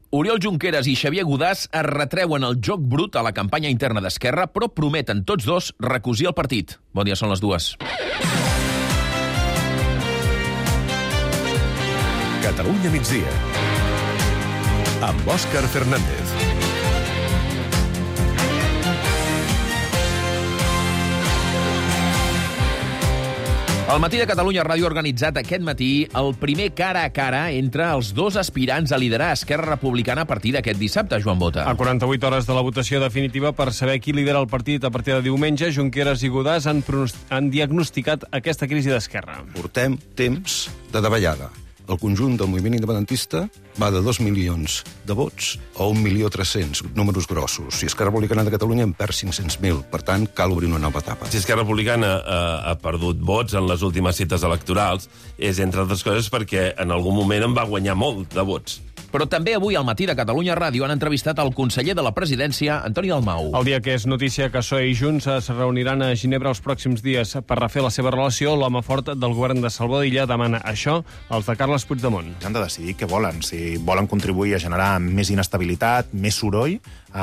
Oriol Junqueras i Xavier Godàs es retreuen el joc brut a la campanya interna d'Esquerra, però prometen tots dos recosir el partit. Bon dia, són les 2. Catalunya migdia, amb Òscar Fernández. El Matí de Catalunya Ràdio ha organitzat aquest matí el primer cara a cara entre els dos aspirants a liderar Esquerra Republicana a partir d'aquest dissabte, Joan Bota. A 48 hores de la votació definitiva per saber qui lidera el partit a partir de diumenge, Junqueras i Godàs han diagnosticat aquesta crisi d'Esquerra. Portem temps de davallada. El conjunt del moviment independentista va de 2 milions de vots a 1.300.000, números grossos. Si Esquerra Republicana de Catalunya en perd 500.000. Per tant, cal obrir una nova etapa. Si Esquerra Republicana ha perdut vots en les últimes cites electorals, és, entre altres coses, perquè en algun moment en va guanyar molt de vots. Però també avui al Matí de Catalunya Ràdio han entrevistat el conseller de la presidència, Antoni Dalmau. El dia que és notícia que PSOE i Junts es reuniran a Ginebra els pròxims dies per refer la seva relació, l'home fort del govern de Salvador Illa demana això als de Carles Puigdemont. Han de decidir què volen, si volen contribuir a generar més inestabilitat, més soroll,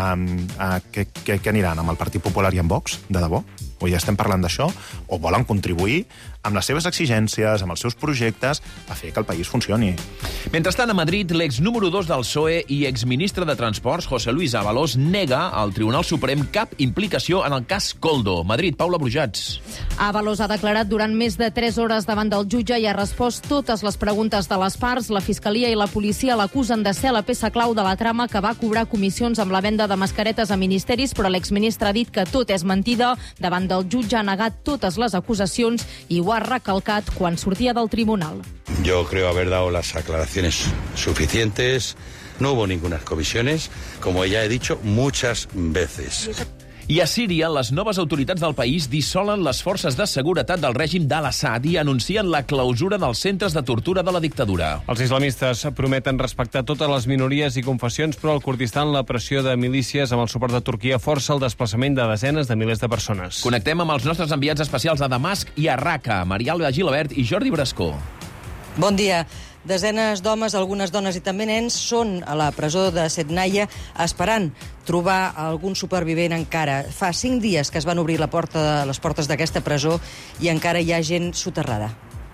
què aniran, amb el Partit Popular i amb Vox, de debò? O ja estem parlant d'això? O volen contribuir amb les seves exigències, amb els seus projectes, a fer que el país funcioni? Mentrestant, a Madrid, l'ex número 2 del PSOE i exministre de Transports, José Luis Ábalos, nega al Tribunal Suprem cap implicació en el cas Koldo. Madrid, Paula Brujats. Ábalos ha declarat durant més de 3 hores davant del jutge i ha respost totes les preguntes de les parts. La Fiscalia i la policia l'acusen de ser la peça clau de la trama que va cobrar comissions amb la venda de mascaretes a ministeris, però l'exministre ha dit que tot és mentida. Davant del jutge ha negat totes les acusacions i ho ha recalcat quan sortia del tribunal. Yo creo haber dado las aclaraciones suficientes. No hubo ninguna comisiones, como ya he dicho muchas veces. I a Síria, les noves autoritats del país dissolen les forces de seguretat del règim d'Al-Assad i anuncien la clausura dels centres de tortura de la dictadura. Els islamistes prometen respectar totes les minories i confessions, però al Kurdistan la pressió de milícies amb el suport de Turquia força el desplaçament de desenes de milers de persones. Connectem amb els nostres enviats especials a Damasc i a Raqqa, Marialba Gilabert i Jordi Brascó. Bon dia. Desenes d'homes, algunes dones i també nens són a la presó de Sednaia esperant trobar algun supervivent encara. Fa 5 dies que es van obrir les portes d'aquesta presó i encara hi ha gent soterrada.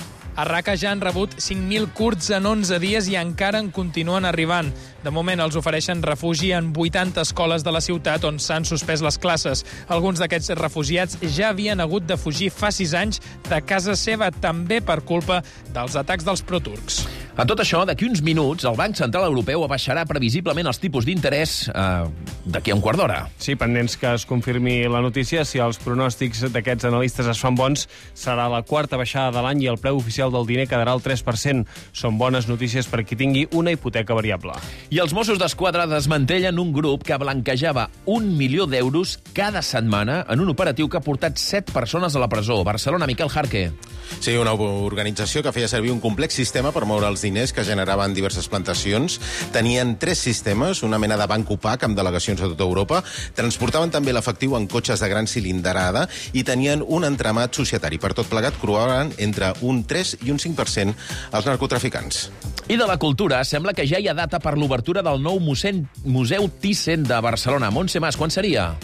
A Raqqa ja han rebut 5.000 kurds en 11 dies i encara en continuen arribant. De moment els ofereixen refugi en 80 escoles de la ciutat on s'han suspès les classes. Alguns d'aquests refugiats ja havien hagut de fugir fa 6 anys de casa seva, també per culpa dels atacs dels proturcs. A tot això, d'aquí uns minuts, el Banc Central Europeu abaixarà previsiblement els tipus d'interès d'aquí a un quart d'hora. Sí, pendents que es confirmi la notícia. Si els pronòstics d'aquests analistes es fan bons, serà la 4ª baixada de l'any i el preu oficial del diner quedarà al 3%. Són bones notícies per qui tingui una hipoteca variable. I els Mossos d'Esquadra desmantellen un grup que blanquejava 1 milió d'euros cada setmana en un operatiu que ha portat 7 persones a la presó. Barcelona, Miquel Jarque. Sí, una organització que feia servir un complex sistema per moure els diners que generaven diverses plantacions. Tenien 3 sistemes, una mena de banc opac amb delegacions a tota Europa. Transportaven també l'efectiu en cotxes de gran cilindrada i tenien un entramat societari. Per tot plegat, cobraven entre un 3 i un 5% als narcotraficants. I de la cultura, sembla que ja hi ha data per l'obertura del nou Museu Thyssen de Barcelona. Montse Mas, quan seria?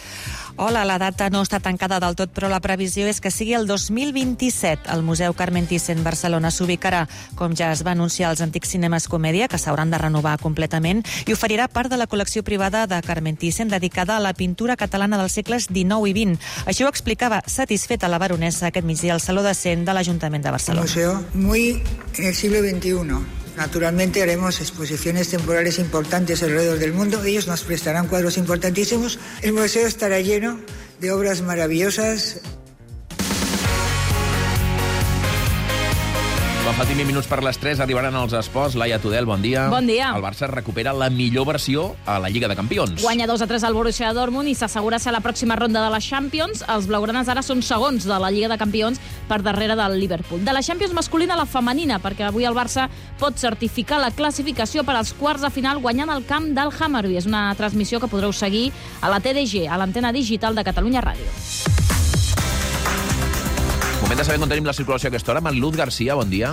Hola, la data no està tancada del tot, però la previsió és que sigui el 2027. El Museu Carmen Thyssen Barcelona s'ubicarà, com ja es va anunciar, als antics cinemes Comèdia, que s'hauran de renovar completament, i oferirà part de la col·lecció privada de Carmen Thyssen dedicada a la pintura catalana dels segles XIX i XX. Així ho explicava satisfeta la baronessa aquest migdia al Saló de Cent de l'Ajuntament de Barcelona. Un museo muy en el siglo XXI. Naturalmente haremos exposiciones temporales importantes alrededor del mundo. Ellos nos prestarán cuadros importantísimos. El museo estará lleno de obras maravillosas. Quan faltin 20 minuts per les 3 arribaran els esports. Laia Tudel, bon dia. Bon dia. El Barça recupera la millor versió a la Lliga de Campions. Guanya 2-3 al Borussia Dortmund i s'assegura ser a la pròxima ronda de la Champions. Els blaugranes ara són segons de la Lliga de Campions per darrere del Liverpool. De la Champions masculina a la femenina, perquè avui el Barça pot certificar la classificació per als quarts de final guanyant el camp del Hammarby. És una transmissió que podreu seguir a la TDG, a l'antena digital de Catalunya Ràdio. Moment de saber com tenim la circulació a aquesta hora. Mariluz Garcia, bon dia.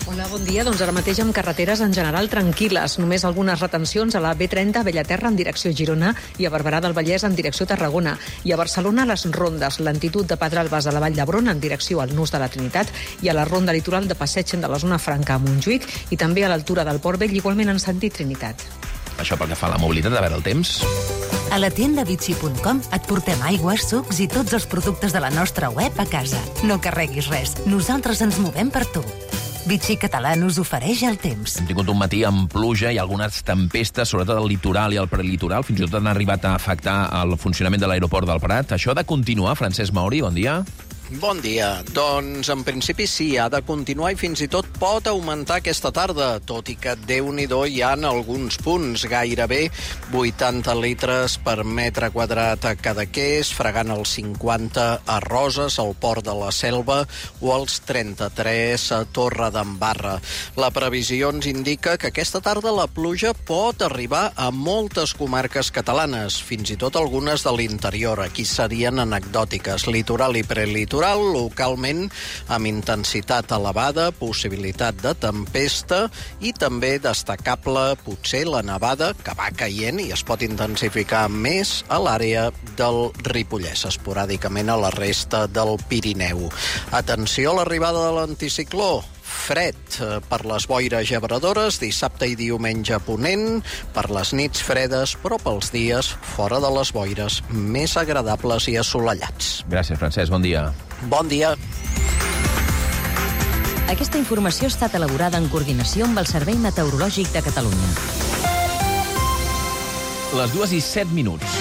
Hola, bon dia. Doncs ara mateix amb carreteres en general tranquil·les. Només algunes retencions a la B30 a Bellaterra en direcció Girona i a Barberà del Vallès en direcció Tarragona. I a Barcelona les rondes, lentitud de Pedralbes a la Vall d'Hebron en direcció al Nus de la Trinitat i a la ronda litoral de Passeig de la zona franca a Montjuïc i també a l'altura del Port Vell, igualment en sentit Trinitat. Això pel que fa a la mobilitat, a veure el temps. A la tienda Vichy.com et portem aigües, sucs i tots els productes de la nostra web a casa. No carreguis res, nosaltres ens movem per tu. Vichy Català us ofereix el temps. Hem tingut un matí amb pluja i algunes tempestes, sobretot al litoral i al prelitoral. Fins i tot han arribat a afectar el funcionament de l'aeroport del Prat. Això ha de continuar, Francesc Mauri, bon dia. Bon dia. Doncs en principi sí, ha de continuar i fins i tot pot augmentar aquesta tarda, tot i que Déu-n'hi-do hi ha alguns punts, gairebé 80 litres per metre quadrat a Cadaqués, fregant els 50 a Roses, al Port de la Selva, o els 33 a Torredembarra. La previsió ens indica que aquesta tarda la pluja pot arribar a moltes comarques catalanes, fins i tot algunes de l'interior. Aquí serien anecdòtiques, litoral i prelitoral, localment amb intensitat elevada, possibilitat de tempesta i també destacable potser la nevada que va caient i es pot intensificar més a l'àrea del Ripollès, esporàdicament a la resta del Pirineu. Atenció a l'arribada de l'anticicló. Fred per les boires gebradores, dissabte i diumenge a Ponent, per les nits fredes, però pels dies fora de les boires, més agradables i assolellats. Gràcies, Francesc. Bon dia. Bon dia. Aquesta informació ha estat elaborada en coordinació amb el Servei Meteorològic de Catalunya. Les 2:07.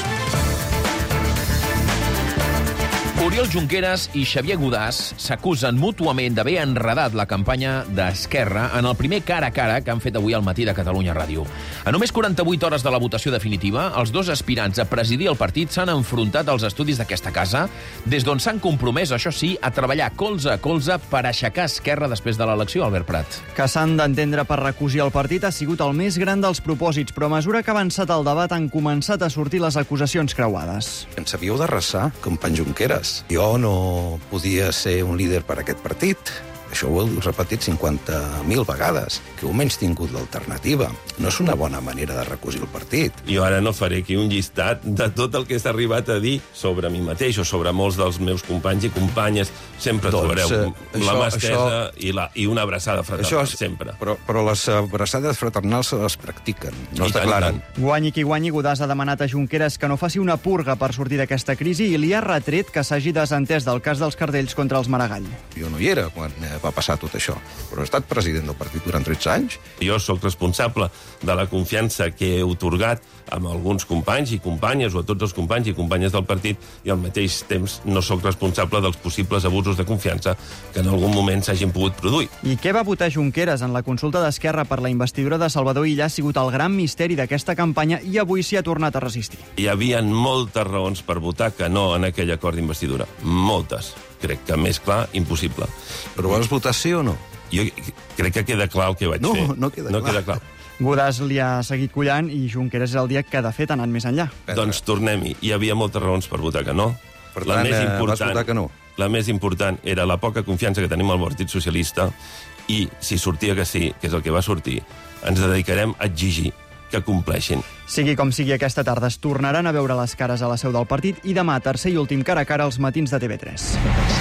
Oriol Junqueras i Xavier Godàs s'acusen mútuament d'haver enredat la campanya d'Esquerra en el primer cara a cara que han fet avui al matí de Catalunya Ràdio. A només 48 hores de la votació definitiva, els dos aspirants a presidir el partit s'han enfrontat als estudis d'aquesta casa, des d'on s'han compromès, això sí, a treballar colze a colze per aixecar Esquerra després de l'elecció, Albert Prat. Que s'han d'entendre per recosir el partit ha sigut el més gran dels propòsits, però a mesura que ha avançat el debat han començat a sortir les acusacions creuades. Ens havíeu d'arrasar, company Junqueras. Jo no podia ser un líder per a aquest partit. Això ho heu repetit 50.000 vegades, que heu menys tingut l'alternativa. No és una bona manera de recosir el partit. Jo ara no faré aquí un llistat de tot el que s'ha arribat a dir sobre mi mateix o sobre molts dels meus companys i companyes. Sempre trobareu la mà estesa i una abraçada fraternal, sempre. Però les abraçades fraternals se les practiquen, no es declaren. Guanyi qui guanyi, Godàs ha demanat a Junqueras que no faci una purga per sortir d'aquesta crisi i li ha retret que s'hagi desentès del cas dels cartells contra els Maragall. Jo no hi era quan va passar tot això, però he estat president del partit durant 13 anys. Jo sóc responsable de la confiança que he otorgat a alguns companys i companyes, o a tots els companys i companyes del partit, i al mateix temps no sóc responsable dels possibles abusos de confiança que en algun moment s'hagin pogut produir. I què va votar Junqueras en la consulta d'Esquerra per la investidura de Salvador Illa ha sigut el gran misteri d'aquesta campanya i avui s'hi ha tornat a resistir. Hi havia moltes raons per votar que no en aquell acord d'investidura. Moltes. Crec que més clar, impossible. Però vas votar sí o no? Jo crec que queda clar el que vaig fer. No queda clar. Godàs li ha seguit collant i Junqueras és el dia que, de fet, ha anat més enllà. Doncs tornem-hi. Hi havia moltes raons per votar que no. Per tant, vas votar que no. La més important era la poca confiança que tenim al Partit Socialista i, si sortia que sí, que és el que va sortir, ens dedicarem a exigir que compleixin. Sigui com sigui, aquesta tarda es tornaran a veure les cares a la seu del partit i demà, tercer i últim cara a cara, als matins de TV3.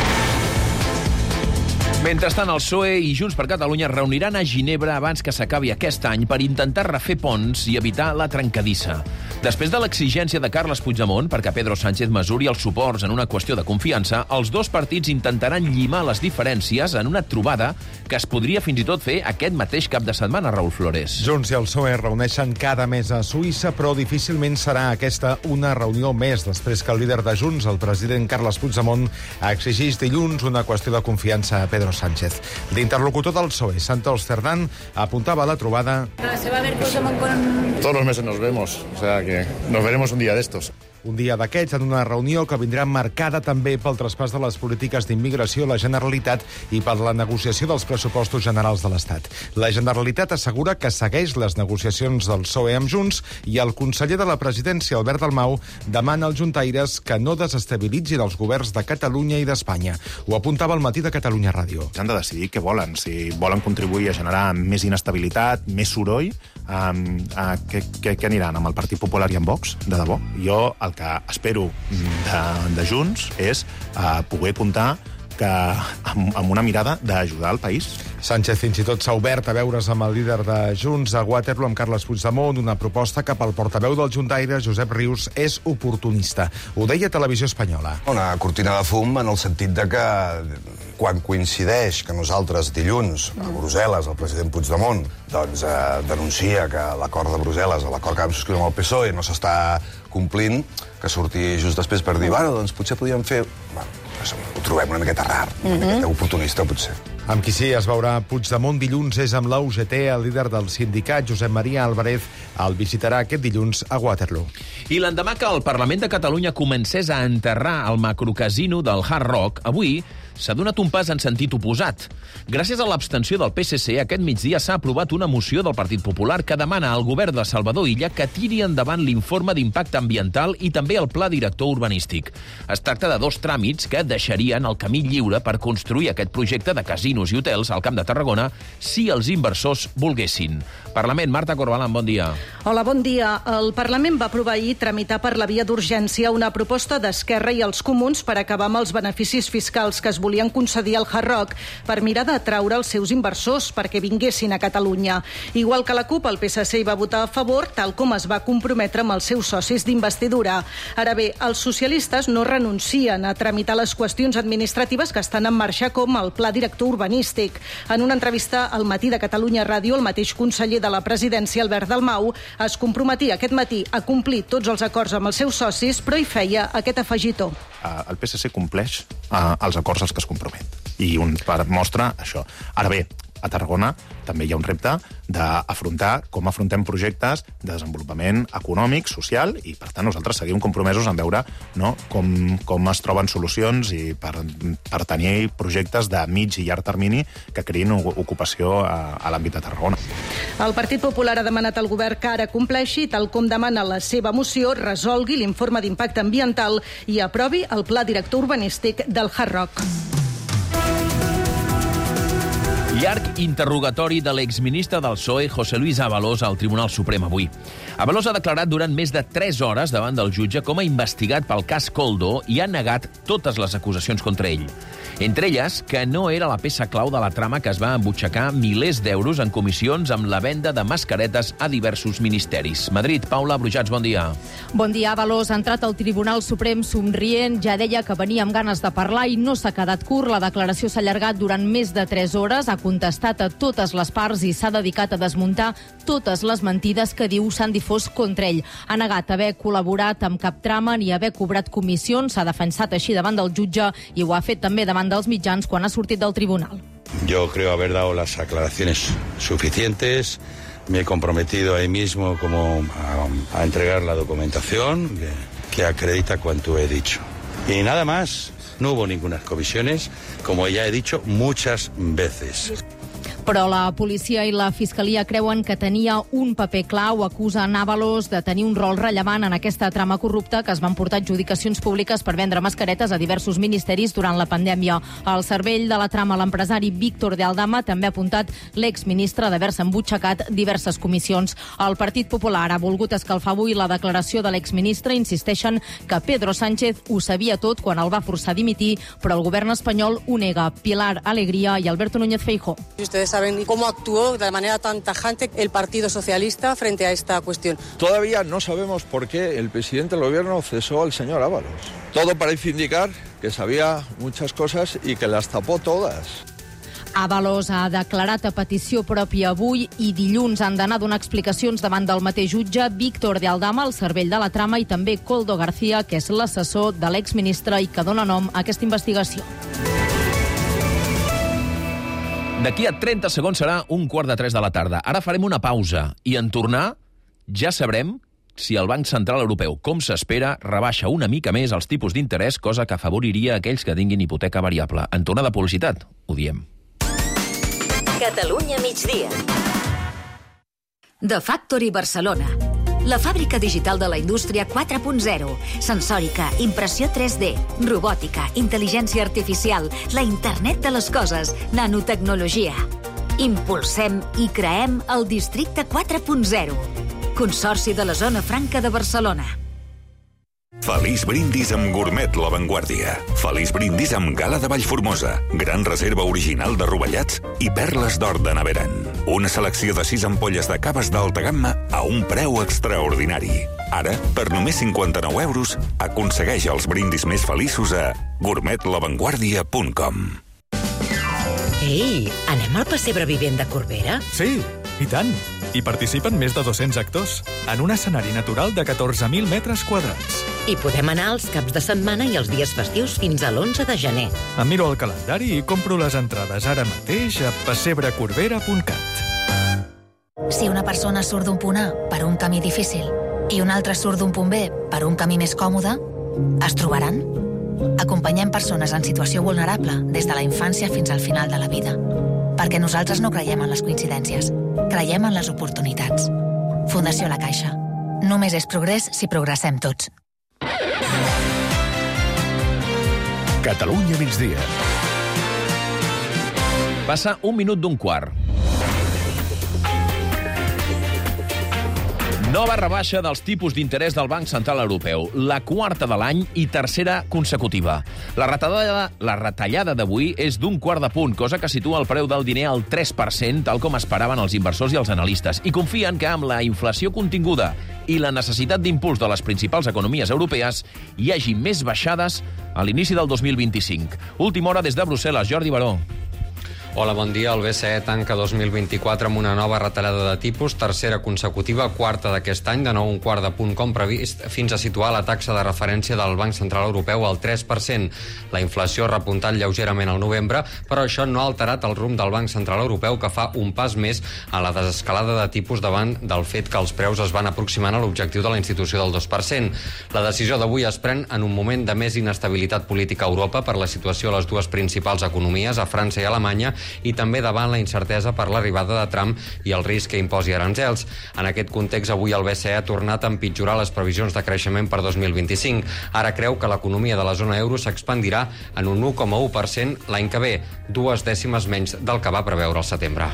Mentrestant, el PSOE i Junts per Catalunya es reuniran a Ginebra abans que s'acabi aquest any per intentar refer ponts i evitar la trencadissa. Després de l'exigència de Carles Puigdemont perquè Pedro Sánchez mesuri els suports en una qüestió de confiança, els dos partits intentaran llimar les diferències en una trobada que es podria fins i tot fer aquest mateix cap de setmana, Raül Flores. Junts i el PSOE reuneixen cada mes a Suïssa, però difícilment serà aquesta una reunió més després que el líder de Junts, el president Carles Puigdemont, exigís dilluns una qüestió de confiança a Pedro Sánchez. L'interlocutor del PSOE, Santos Cerdán, apuntaba a la trobada. ¿Se va a ver Puigdemont con...? Todos los meses nos vemos, o sea que que nos veremos un día de estos. Un dia d'aquests, en una reunió que vindrà marcada també pel traspàs de les polítiques d'immigració a la Generalitat i per la negociació dels pressupostos generals de l'Estat. La Generalitat assegura que segueix les negociacions del PSOE amb Junts i el conseller de la Presidència, Albert Dalmau, demana als juntaires que no desestabilitzin els governs de Catalunya i d'Espanya. Ho apuntava al Matí de Catalunya Ràdio. Han de decidir què volen, si volen contribuir a generar més inestabilitat, més soroll, què aniran, amb el Partit Popular i amb Vox, de debò? Jo el que espero de Junts és poder comptar amb una mirada d'ajudar el país. Sánchez fins i tot s'ha obert a veure's amb el líder de Junts a Waterloo, amb Carles Puigdemont, una proposta que pel portaveu del Juntaire, Josep Rius, és oportunista. Ho deia Televisió Espanyola. Una cortina de fum en el sentit de que quan coincideix que nosaltres dilluns a Brussel·les, el president Puigdemont doncs, denuncia que l'acord de Brussel·les, l'acord que vam subscriure amb el PSOE, no s'està complint, que surti just després per dir, bueno, doncs potser podíem fer... Bueno, ho trobem una miqueta rar, una miqueta oportunista, potser. Amb qui sí es veurà Puigdemont dilluns és amb la UGT. El líder del sindicat, Josep Maria Álvarez, el visitarà aquest dilluns a Waterloo. I l'endemà que el Parlament de Catalunya comencés a enterrar el macrocasino del Hard Rock, avui s'ha donat un pas en sentit oposat. Gràcies a l'abstenció del PSC, aquest migdia s'ha aprovat una moció del Partit Popular que demana al govern de Salvador Illa que tiri endavant l'informe d'impacte ambiental i també el pla director urbanístic. Es tracta de dos tràmits que deixarien el camí lliure per construir aquest projecte de casinos i hotels al Camp de Tarragona si els inversors volguessin. Parlament, Marta Corbalan, bon dia. Hola, bon dia. El Parlament va aprovar ahir tramitar per la via d'urgència una proposta d'Esquerra i els Comuns per acabar amb els beneficis fiscals que es volien concedir al Hard Rock per mirar d'atraure els seus inversors perquè vinguessin a Catalunya. Igual que la CUP, el PSC hi va votar a favor, tal com es va comprometre amb els seus socis d'investidura. Ara bé, els socialistes no renuncien a tramitar les qüestions administratives que estan en marxa, com el pla director urbanístic. En una entrevista al Matí de Catalunya Ràdio, el mateix conseller de la Presidència, Albert Dalmau, es comprometia aquest matí a complir tots els acords amb els seus socis, però hi feia aquest afegitó. El PSC compleix els acords als que es compromet. I mostra això. Ara bé, a Tarragona també hi ha un repte d'afrontar com afrontem projectes de desenvolupament econòmic, social, i per tant nosaltres seguim compromesos en veure com es troben solucions i per tenir projectes de mig i llarg termini que creïn ocupació a l'àmbit de Tarragona. El Partit Popular ha demanat al govern que ara compleixi, tal com demana la seva moció, resolgui l'informe d'impacte ambiental i aprovi el pla director urbanístic del Hard Rock. Llarg interrogatori de l'exministre del PSOE, José Luis Ábalos, al Tribunal Suprem avui. Ábalos ha declarat durant més de 3 hores davant del jutge com a investigat pel cas Koldo i ha negat totes les acusacions contra ell. Entre elles, que no era la peça clau de la trama que es va embutxacar milers d'euros en comissions amb la venda de mascaretes a diversos ministeris. Madrid, Paula Brujats, bon dia. Bon dia, Ábalos. Ha entrat al Tribunal Suprem somrient, ja deia que venia amb ganes de parlar i no s'ha quedat curt. La declaració s'ha allargat durant més de 3 hores, ha contestat a totes les parts i s'ha dedicat a desmuntar totes les mentides que diu s'han difós contra ell. Ha negat haver col·laborat amb cap trama ni haver cobrat comissions, s'ha defensat així davant del jutge i ho ha fet també davant dels mitjans quan ha sortit del tribunal. Yo creo haber dado las aclaraciones suficientes. Me he comprometido ahí mismo a entregar la documentación que acredita cuanto he dicho. Y nada más, no hubo ninguna comisiones, como ya he dicho muchas veces. Però la policia i la fiscalia creuen que tenia un paper clau, acusen Ábalos de tenir un rol rellevant en aquesta trama corrupta que es van portar adjudicacions públiques per vendre mascaretes a diversos ministeris durant la pandèmia. Al cervell de la trama, l'empresari Víctor de Aldama també ha apuntat l'exministre d'haver-se embutxacat diverses comissions. El Partit Popular ha volgut escalfar avui la declaració de l'exministre. Insisteixen que Pedro Sánchez ho sabia tot quan el va forçar a dimitir, però el govern espanyol ho nega. Pilar Alegría i Alberto Núñez Feijóo. Saben cómo actuó de manera tan tajante el Partido Socialista frente a esta cuestión. Todavía no sabemos por qué el presidente del gobierno cesó al señor Ábalos. Todo parece indicar que sabía muchas cosas y que las tapó todas. Ábalos ha declarat a petició pròpia avui i dilluns han d'anar a donar explicacions davant del mateix jutge Víctor de Aldama, el cervell de la trama, i també Koldo García, que és l'assessor de l'exministre i que dona nom a aquesta investigació. D'aquí a 30 segons serà 2:45 de la tarda. Ara farem una pausa i en tornar ja sabrem si el Banc Central Europeu, com s'espera, rebaixa una mica més els tipus d'interès, cosa que afavoriria aquells que tinguin hipoteca variable. En torna de publicitat, ho diem. Catalunya migdia. The Factory Barcelona. La fàbrica digital de la indústria 4.0. Sensòrica, impressió 3D, robòtica, intel·ligència artificial, la internet de les coses, nanotecnologia. Impulsem i creem el districte 4.0. Consorci de la Zona Franca de Barcelona. Feliç brindis amb Gourmet La Vanguardia. Feliç brindis amb gala de Vallformosa, gran reserva original de rovellats i perles d'or de Naveran. Una selecció de 6 ampolles de caves d'alta gamma a un preu extraordinari. Ara, per només 59 euros, aconsegueix els brindis més feliços a gourmetlavanguardia.com. Ei, anem al pessebre vivent de Corbera? Sí, i tant. Hi participen més de 200 actors, en un escenari natural de 14.000 metres quadrats. I podem anar els caps de setmana i els dies festius fins a l'11 de gener. Em miro el calendari i compro les entrades ara mateix a pessebrecorbera.cat. Si una persona surt d'un punt A per un camí difícil i una altra surt d'un punt B per un camí més còmode, es trobaran? Acompanyem persones en situació vulnerable des de la infància fins al final de la vida. Perquè nosaltres no creiem en les coincidències, creiem en les oportunitats. Fundació La Caixa. Només és progrés si progressem tots. Catalunya migdia. Passa 1 minut d'un quart. Nova rebaixa dels tipus d'interès del Banc Central Europeu, la 4ª de l'any i 3ª consecutiva. La retallada d'avui és d'1 quart de punt, cosa que situa el preu del diner al 3%, tal com esperaven els inversors i els analistes, i confien que amb la inflació continguda i la necessitat d'impuls de les principals economies europees hi hagi més baixades a l'inici del 2025. Última hora des de Brussel·les, Jordi Baró. Hola, bon dia. El BCE tanca 2024 amb una nova retallada de tipus, tercera consecutiva, 4ª d'aquest any, de nou 1 quart de punt com previst, fins a situar la taxa de referència del Banc Central Europeu al 3%. La inflació ha repuntat lleugerament al novembre, però això no ha alterat el rumb del Banc Central Europeu, que fa un pas més a la desescalada de tipus davant del fet que els preus es van aproximant a l'objectiu de la institució del 2%. La decisió d'avui es pren en un moment de més inestabilitat política a Europa per la situació a les dues principals economies, a França i Alemanya, i també davant la incertesa per l'arribada de Trump i el risc que imposi aranzels. En aquest context, avui el BCE ha tornat a empitjorar les previsions de creixement per 2025. Ara creu que l'economia de la zona euro s'expandirà en un 1,1% l'any que ve, 2 dècimes menys del que va preveure al setembre.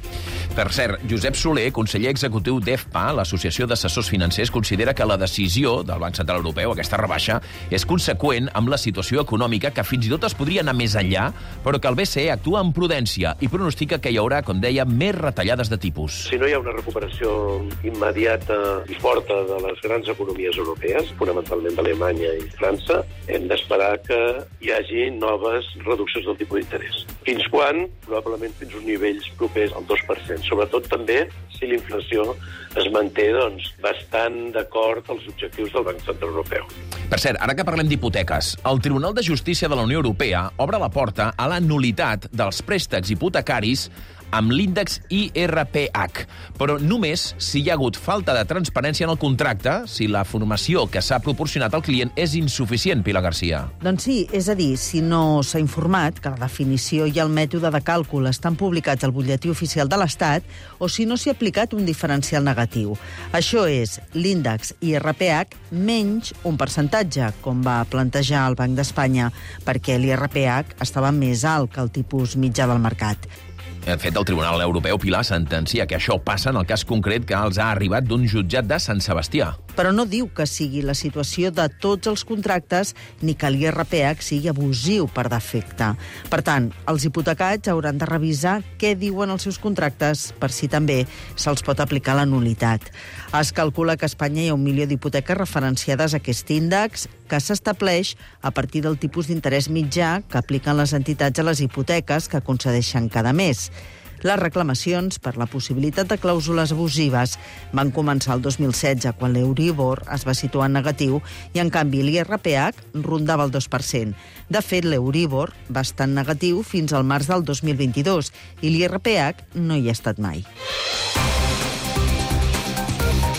Per cert, Josep Soler, conseller executiu d'EFPA, l'Associació d'Assessors Financers, considera que la decisió del Banc Central Europeu, aquesta rebaixa, és conseqüent amb la situació econòmica, que fins i tot es podria anar més enllà, però que el BCE actua amb prudència i pronostica que hi haurà, com deia, més retallades de tipus. Si no hi ha una recuperació immediata i forta de les grans economies europees, fonamentalment d'Alemanya i França, hem d'esperar que hi hagi noves reduccions del tipus d'interès. Fins quan? Probablement fins uns nivells propers al 2%. Sobretot també si la inflació es manté bastant d'acord als objectius del Banc Central Europeu. Per cert, ara que parlem d'hipoteques, el Tribunal de Justícia de la Unió Europea obre la porta a la nul·litat dels préstecs hipotecaris amb l'índex IRPH, però només si hi ha hagut falta de transparència en el contracte, si la formació que s'ha proporcionat al client és insuficient, Pilar Garcia. Doncs sí, és a dir, si no s'ha informat que la definició i el mètode de càlcul estan publicats al butlletí oficial de l'Estat o si no s'hi ha aplicat un diferencial negatiu. Això és l'índex IRPH menys un percentatge, com va plantejar el Banc d'Espanya, perquè l'IRPH estava més alt que el tipus mitjà del mercat. De fet, el Tribunal Europeu, Pilar, sentencia que això passa en el cas concret que els ha arribat d'un jutjat de Sant Sebastià. Però no diu que sigui la situació de tots els contractes ni que l'IRPH sigui abusiu per defecte. Per tant, els hipotecats hauran de revisar què diuen els seus contractes per si també se'ls pot aplicar la nul·litat. Es calcula que a Espanya hi ha 1 milió d'hipoteques referenciades a aquest índex, que s'estableix a partir del tipus d'interès mitjà que apliquen les entitats a les hipoteques que concedeixen cada mes. Les reclamacions per la possibilitat de clàusules abusives van començar el 2016, quan l'Euribor es va situar en negatiu i, en canvi, l'IRPH rondava el 2%. De fet, l'Euribor va estar en negatiu fins al març del 2022 i l'IRPH no hi ha estat mai.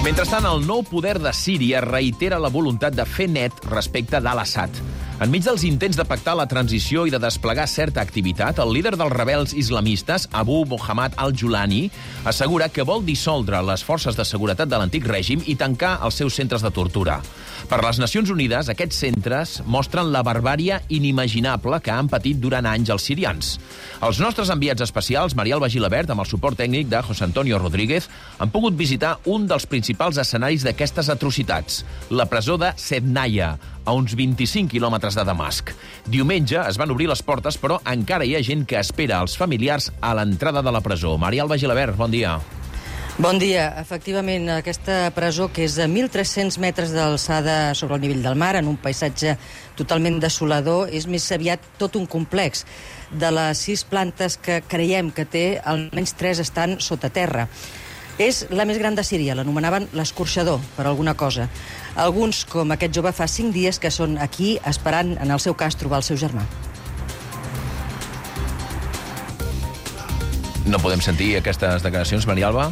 Mentrestant, el nou poder de Síria reitera la voluntat de fer net respecte d'Al-Assad. Enmig dels intents de pactar la transició i de desplegar certa activitat, el líder dels rebels islamistes, Abu Mohammad al-Julani, assegura que vol dissoldre les forces de seguretat de l'antic règim i tancar els seus centres de tortura. Per les Nacions Unides, aquests centres mostren la barbària inimaginable que han patit durant anys els sirians. Els nostres enviats especials, Marialba Gilabert, amb el suport tècnic de José Antonio Rodríguez, han pogut visitar un dels principals escenaris d'aquestes atrocitats, la presó de Sednaya, a uns 25 quilòmetres de Damasc. Diumenge es van obrir les portes, però encara hi ha gent que espera els familiars a l'entrada de la presó. Marialba Gilabert, bon dia. Bon dia. Efectivament, aquesta presó, que és a 1.300 metres d'alçada sobre el nivell del mar, en un paisatge totalment desolador, és més aviat tot un complex. De les 6 plantes que creiem que té, almenys 3 estan sota terra. És la més gran de Síria, l'anomenaven l'escorxador, per alguna cosa. Alguns, com aquest jove, fa 5 dies que són aquí esperant, en el seu cas, trobar el seu germà. No podem sentir aquestes declaracions, Marialba?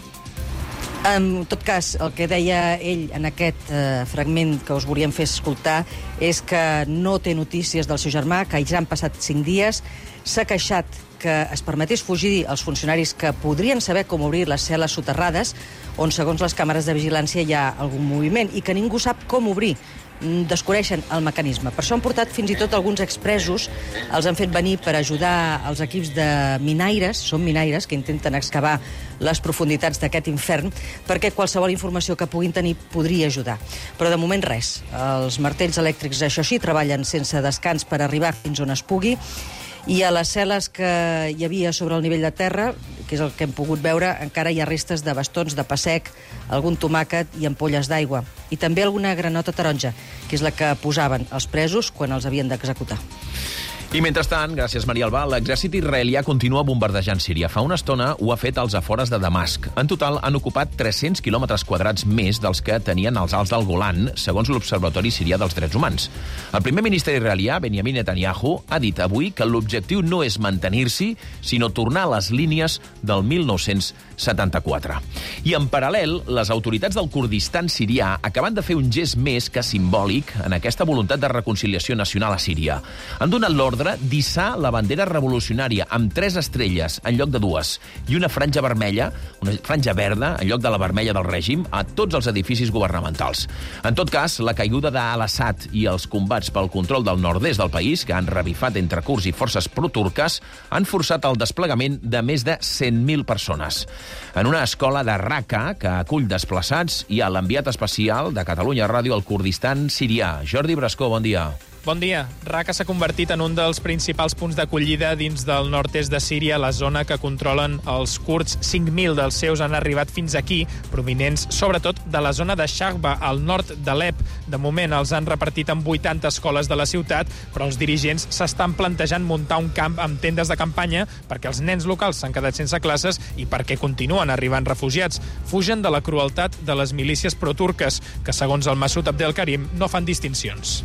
En tot cas, el que deia ell en aquest fragment que us volíem fer escoltar és que no té notícies del seu germà, que ja han passat 5 dies, s'ha queixat que es permetés fugir als funcionaris que podrien saber com obrir les cel·les soterrades, on, segons les càmeres de vigilància, hi ha algun moviment, i que ningú sap com obrir. Desconeixen el mecanisme. Per això han portat fins i tot alguns expresos, els han fet venir per ajudar els equips de minaires, són minaires que intenten excavar les profunditats d'aquest infern, perquè qualsevol informació que puguin tenir podria ajudar. Però de moment res. Els martells elèctrics, això sí, treballen sense descans per arribar fins on es pugui, i a les cel·les que hi havia sobre el nivell de terra, que és el que hem pogut veure, encara hi ha restes de bastons de pa sec, algun tomàquet i ampolles d'aigua. I també alguna granota taronja, que és la que posaven els presos quan els havien d'executar. I mentrestant, gràcies Marialba, l'exèrcit israelià continua bombardejant Síria. Fa una estona ho ha fet als afores de Damasc. En total han ocupat 300 quilòmetres quadrats més dels que tenien els alts del Golan, segons l'Observatori Sirià dels Drets Humans. El primer ministre israelià, Benjamin Netanyahu, ha dit avui que l'objectiu no és mantenir-s'hi, sinó tornar a les línies del 1974. I en paral·lel, les autoritats del Kurdistan sirià acaben de fer un gest més que simbòlic en aquesta voluntat de reconciliació nacional a Síria. Han donat l'ordre d'hissar la bandera revolucionària amb 3 estrelles en lloc de 2 i una franja vermella, una franja verda en lloc de la vermella del règim a tots els edificis governamentals. En tot cas, la caiguda d'Al-Assad i els combats pel control del nord-est del país, que han revifat entre kurds i forces proturques, han forçat el desplegament de més de 100.000 persones. En una escola de Raqqa, que acull desplaçats, hi ha l'enviat especial de Catalunya Ràdio al Kurdistan sirià. Jordi Brascó, bon dia. Bon dia. Raqqa s'ha convertit en un dels principals punts d'acollida dins del nord-est de Síria, la zona que controlen els kurds. 5.000 dels seus han arribat fins aquí, provinents sobretot de la zona de Shagba, al nord d'Alep. De moment els han repartit en 80 escoles de la ciutat, però els dirigents s'estan plantejant muntar un camp amb tendes de campanya perquè els nens locals s'han quedat sense classes i perquè continuen arribant refugiats. Fugen de la crueltat de les milícies proturques, que, segons el Massoud Abdelkarim, no fan distincions.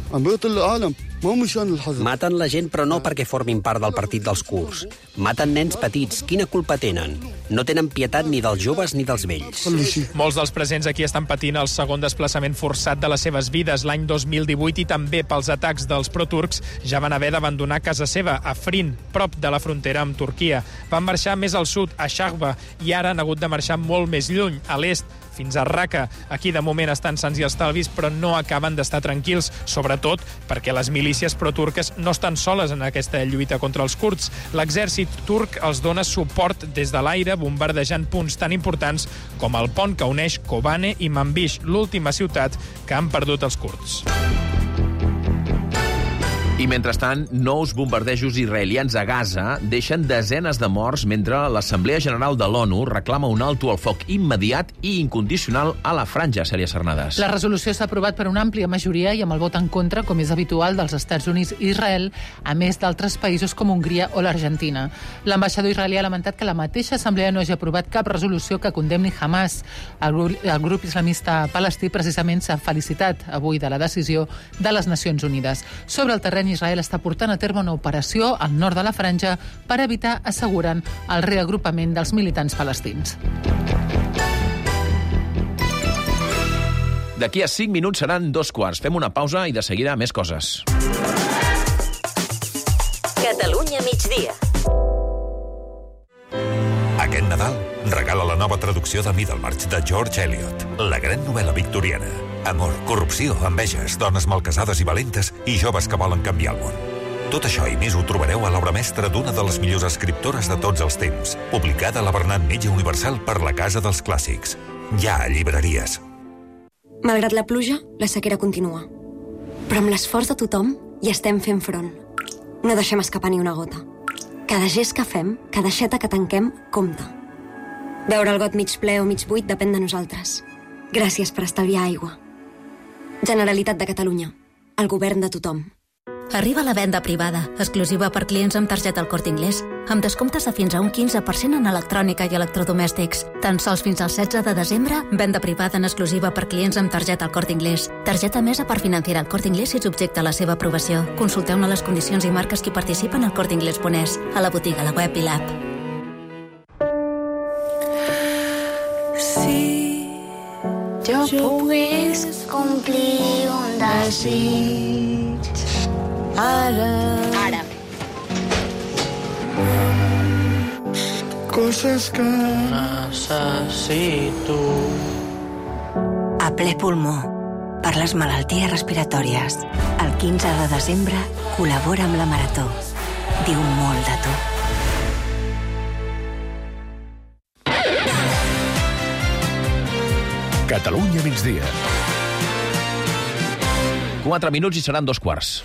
Maten la gent, però no perquè formin part del partit dels kurds. Maten nens petits. Quina culpa tenen? No tenen pietat ni dels joves ni dels vells. Molts dels presents aquí estan patint el segon desplaçament forçat de les seves vides l'any 2018 i també pels atacs dels proturcs ja van haver d'abandonar casa seva, a Afrin, prop de la frontera amb Turquia. Van marxar més al sud, a Shagba, i ara han hagut de marxar molt més lluny, a l'est, fins a Raqqa. Aquí de moment estan sans i estalvis, però no acaben d'estar tranquils, sobretot perquè les milícies proturques no estan soles en aquesta lluita contra els kurds. L'exèrcit turc els dona suport des de l'aire, bombardejant punts tan importants com el pont que uneix Kobane i Manbij, l'última ciutat que han perdut els kurds. I mentrestant, nous bombardejos israelians a Gaza deixen desenes de morts mentre l'Assemblea General de l'ONU reclama un alto al foc immediat i incondicional a la franja, Cèlia Cernades. La resolució s'ha aprovat per una àmplia majoria i amb el vot en contra, com és habitual, dels Estats Units i Israel, a més d'altres països com Hongria o l'Argentina. L'ambaixador israelià ha lamentat que la mateixa Assemblea no hagi aprovat cap resolució que condemni Hamas. El grup islamista palestí precisament s'ha felicitat avui de la decisió de les Nacions Unides. Sobre el terreny, Israel està portant a terme una operació al nord de la franja per evitar, asseguren, el reagrupament dels militants palestins. D'aquí a 5 minuts seran 2:15. Fem una pausa i de seguida més coses. Catalunya migdia. Aquest Nadal regala la nova traducció de Middlemarch de George Eliot, la gran novel·la victoriana. Amor, corrupció, enveges, dones malcasades i valentes i joves que volen canviar el món. Tot això i més ho trobareu a l'obra mestra d'una de les millors escriptores de tots els temps, publicada a la Bernat Metge Universal per la Casa dels Clàssics. Ja a llibreries. Malgrat la pluja, la sequera continua. Però amb l'esforç de tothom hi estem fent front. No deixem escapar ni una gota. Cada gest que fem, cada aixeta que tanquem, compta. Veure el got mig ple o mig buit depèn de nosaltres. Gràcies per estalviar aigua. Generalitat de Catalunya. El govern de tothom. Arriba la venda privada, exclusiva per clients amb targeta El Corte Inglés, amb descomptes de fins a un 15% en electrònica i electrodomèstics. Tan sols fins al 16 de desembre, venda privada en exclusiva per clients amb targeta El Corte Inglés. Targeta emesa per financiar El Corte Inglés i subjecta a la seva aprovació. Consulteu-ne les condicions i marques que participen al corteinglés.es, a la botiga, a la web i l'app. Si jo pogués complir un desig ara. Coses que necessito. A ple pulmó, per les malalties respiratòries. El 15 de desembre col·labora amb la Marató. Diu molt de tu. Catalunya migdia. 4 minuts i seran 2:15.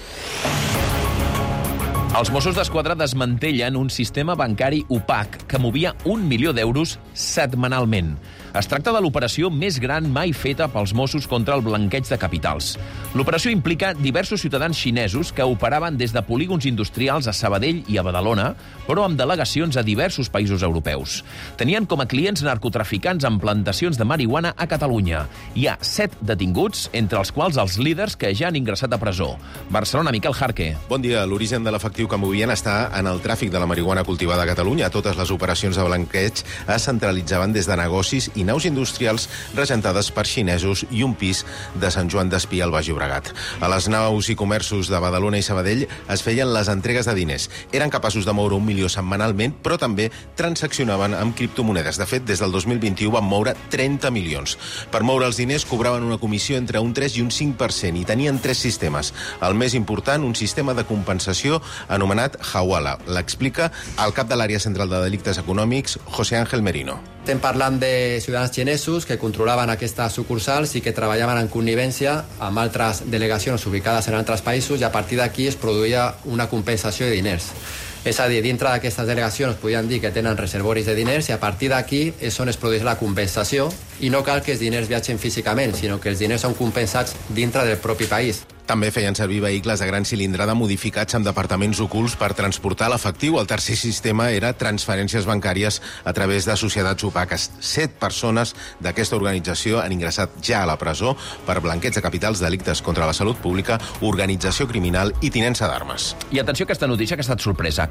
Els Mossos d'Esquadra desmantellen un sistema bancari opac que movia 1 milió d'euros setmanalment. Es tracta de l'operació més gran mai feta pels Mossos contra el blanqueig de capitals. L'operació implica diversos ciutadans xinesos que operaven des de polígons industrials a Sabadell i a Badalona, però amb delegacions a diversos països europeus. Tenien com a clients narcotraficants amb plantacions de marihuana a Catalunya. Hi ha 7 detinguts, entre els quals els líders que ja han ingressat a presó. Barcelona, Miquel Jarque. Bon dia. L'origen de l'efectiu que movien està en el tràfic de la marihuana cultivada a Catalunya. Totes les operacions de blanqueig es centralitzaven des de negocis i naus industrials regentades per xinesos i un pis de Sant Joan d'Espí al Baix Llobregat. A les naus i comerços de Badalona i Sabadell es feien les entregues de diners. Eren capaços de moure 1 milió setmanalment, però també transaccionaven amb criptomonedes. De fet, des del 2021 van moure 30 milions. Per moure els diners cobraven una comissió entre un 3 i un 5% i tenien 3 sistemes. El més important, un sistema de compensació anomenat Hawala. L'explica el cap de l'àrea central de delictes econòmics, José Ángel Merino. Estem parlant de ciutadans xinesos que controlaven aquestes sucursals i que treballaven en connivència amb altres delegacions ubicades en altres països i a partir d'aquí es produïa una compensació de diners. És a dir, dintre d'aquestes delegacions podien dir que tenen reservoris de diners i a partir d'aquí és on es produeix la compensació i no cal que els diners viatgen físicament, sinó que els diners són compensats dintre del propi país. També feien servir vehicles de gran cilindrada modificats amb departaments ocults per transportar l'efectiu. El tercer sistema era transferències bancàries a través de societats opaques. 7 persones d'aquesta organització han ingressat ja a la presó per blanqueig de capitals, delictes contra la salut pública, organització criminal i tinença d'armes. I atenció a aquesta notícia que ha estat sorpresa.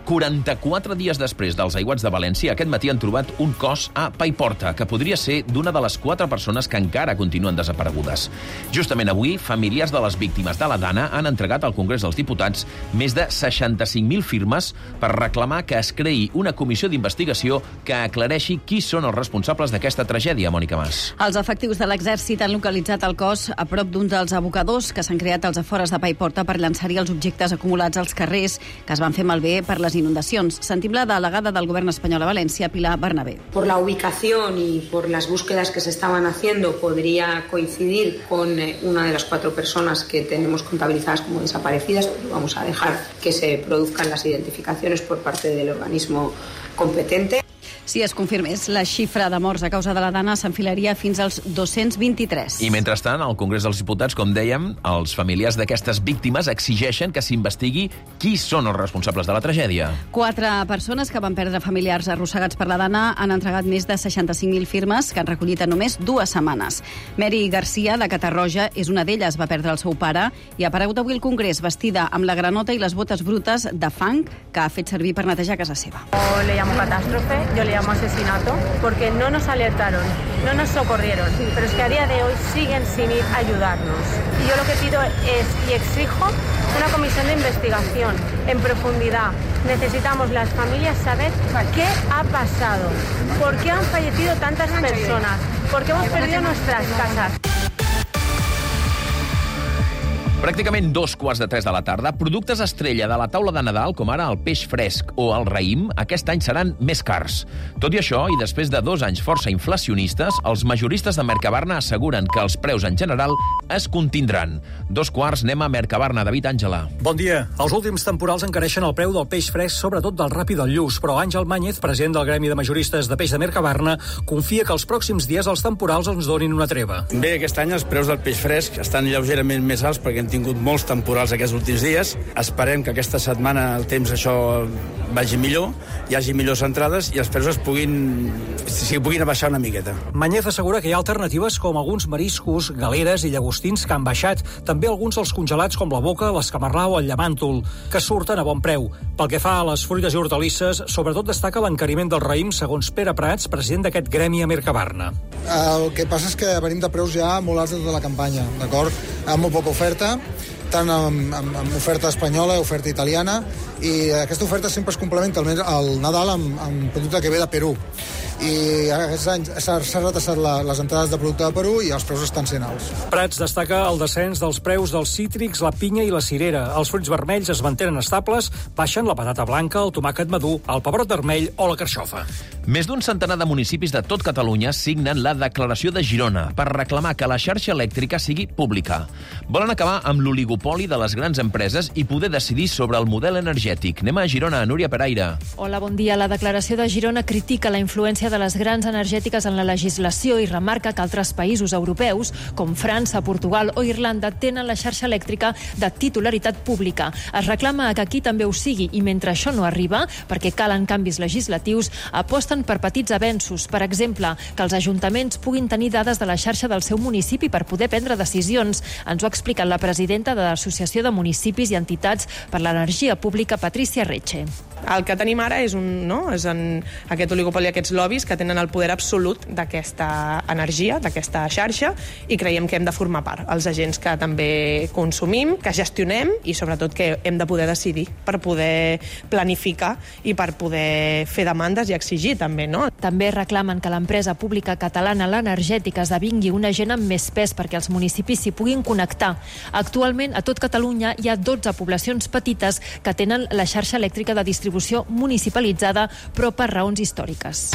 44 dies després dels aiguats de València, aquest matí han trobat un cos a Paiporta, que podria ser d'una de les 4 persones que encara continuen desaparegudes. Justament avui, familiars de les víctimes de la Dana han entregat al Congrés dels Diputats més de 65.000 firmes per reclamar que es creï una comissió d'investigació que aclareixi qui són els responsables d'aquesta tragèdia, Mònica Mas. Els efectius de l'exèrcit han localitzat el cos a prop d'un dels abocadors que s'han creat als afores de Paiporta per llançar-hi els objectes acumulats als carrers que es van fer malbé per les inundacions. Sentim la delegada del govern espanyol a València, Pilar Bernabé. Por la ubicación y por las búsquedas que se estaban haciendo podría coincidir con una de las 4 personas que tenemos contabilizadas como desaparecidas. Vamos a dejar que se produzcan las identificaciones por parte del organismo competente. Si es confirmés, la xifra de morts a causa de la Dana s'enfilaria fins als 223. I mentrestant, al Congrés dels Diputats, com dèiem, els familiars d'aquestes víctimes exigeixen que s'investigui qui són els responsables de la tragèdia. 4 persones que van perdre familiars arrossegats per la Dana han entregat més de 65.000 firmes que han recollit en només 2 setmanes. Mary Garcia, de Catarroja, és una d'elles. Va perdre el seu pare i ha aparegut avui al Congrés vestida amb la granota i les botes brutes de fang que ha fet servir per netejar casa seva. Yo le llamo catástrofe, yo le llamo asesinato, porque no nos alertaron, no nos socorrieron, pero es que a día de hoy siguen sin ir a ayudarnos. Y yo lo que pido es y exijo una comisión de investigación en profundidad. Necesitamos las familias saber qué ha pasado, por qué han fallecido tantas personas, por qué hemos perdido nuestras casas. Pràcticament 2:15 de la tarda, productes estrella de la taula de Nadal, com ara el peix fresc o el raïm, aquest any seran més cars. Tot i això, i després de 2 anys força inflacionistes, els majoristes de Mercabarna asseguren que els preus en general es contindran. 2:15, anem a Mercabarna. David Àngela. Bon dia. Els últims temporals encareixen el preu del peix fresc, sobretot del rap i del lluç, però Àngel Màñez, president del Gremi de Majoristes de Peix de Mercabarna, confia que els pròxims dies els temporals ens donin una treva. Bé, aquest any els preus del peix fresc estan lleugerament més alts perquè hem tingut molts temporals aquests últims dies. Esperem que aquesta setmana el temps això vagi millor, hi hagi millors entrades i els preus es puguin abaixar una miqueta. Màñez assegura que hi ha alternatives com alguns mariscos, galeres i llagostins que han baixat, també alguns dels congelats com la boca, l'escamarlà o el llamàntol, que surten a bon preu. Pel que fa a les fruites i hortalisses, sobretot destaca l'encariment del raïm, segons Pere Prats, president d'aquest gremi a Mercabarna. El que passa és que venim de preus ja molt alts de tota la campanya, d'acord? Amb molt poca oferta, tant amb oferta espanyola, oferta italiana, i aquesta oferta sempre es complementa al Nadal amb producte que ve de Perú. I aquests anys s'han retrasat les entrades de producte de Perú i els preus estan sent alts. Prats destaca el descens dels preus dels cítrics, la pinya i la cirera. Els fruits vermells es mantenen estables, baixen la patata blanca, el tomàquet madur, el pebrot vermell o la carxofa. Més d'un centenar de municipis de tot Catalunya signen la Declaració de Girona per reclamar que la xarxa elèctrica sigui pública. Volen acabar amb l'oligopoli de les grans empreses i poder decidir sobre el model energètic. Anem a Girona, Núria Peraire. Hola, bon dia. La Declaració de Girona critica la influència de les grans energètiques en la legislació i remarca que altres països europeus, com França, Portugal o Irlanda, tenen la xarxa elèctrica de titularitat pública. Es reclama que aquí també ho sigui i mentre això no arriba, perquè calen canvis legislatius, aposten per petits avenços. Per exemple, que els ajuntaments puguin tenir dades de la xarxa del seu municipi per poder prendre decisions. Ens ho ha explicat la presidenta de l'Associació de Municipis i Entitats per l'Energia Pública, Patrícia Reche. El que tenim ara és aquest oligopoli, aquests lobbies que tenen el poder absolut d'aquesta energia, d'aquesta xarxa, i creiem que hem de formar part, els agents que també consumim, que gestionem i sobretot que hem de poder decidir per poder planificar i per poder fer demandes i exigir també, no? També reclamen que l'empresa pública catalana, l'energètica, esdevingui un agent amb més pes perquè els municipis s'hi puguin connectar. Actualment, a tot Catalunya hi ha 12 poblacions petites que tenen la xarxa elèctrica de distribució municipalitzada, però per raons històriques.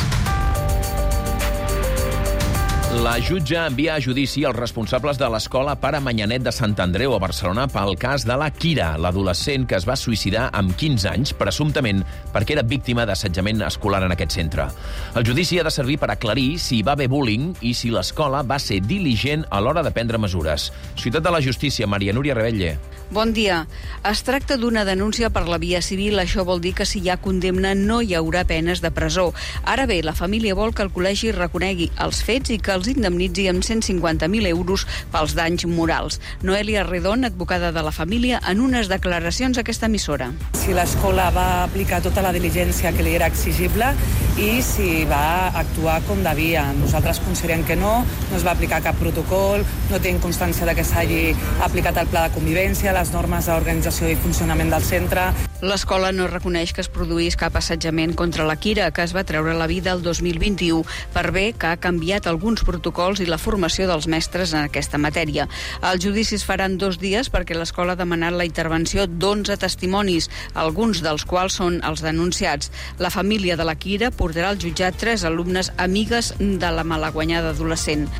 La jutge envia a judici els responsables de l'escola Pare Manyanet de Sant Andreu a Barcelona pel cas de la Kira, l'adolescent que es va suïcidar amb 15 anys, presumptament perquè era víctima d'assetjament escolar en aquest centre. El judici ha de servir per aclarir si hi va haver bullying i si l'escola va ser diligent a l'hora de prendre mesures. Ciutat de la Justícia, Maria Núria Rebetlle. Bon dia. Es tracta d'una denúncia per la via civil. Això vol dir que si hi ha condemna no hi haurà penes de presó. Ara bé, la família vol que el col·legi reconegui els fets i que els indemnitzi amb 150.000 euros pels danys morals. Noelia Redon, advocada de la família, en unes declaracions a aquesta emissora. Si l'escola va aplicar tota la diligència que li era exigible i si va actuar com devia. Nosaltres considerem que no es va aplicar cap protocol, no tenim constància de que s'hagi aplicat el pla de convivència, les normes d'organització i funcionament del centre. L'escola no reconeix que es produís cap assetjament contra la Kira, que es va treure la vida el 2021, per bé que ha canviat alguns protocols i la formació dels mestres en aquesta matèria. Els judicis faran 2 dies perquè l'escola ha demanat la intervenció d'11 testimonis, alguns dels quals són els denunciats. La família de la Kira portarà al jutjat 3 alumnes amigues de la malaguanyada adolescent.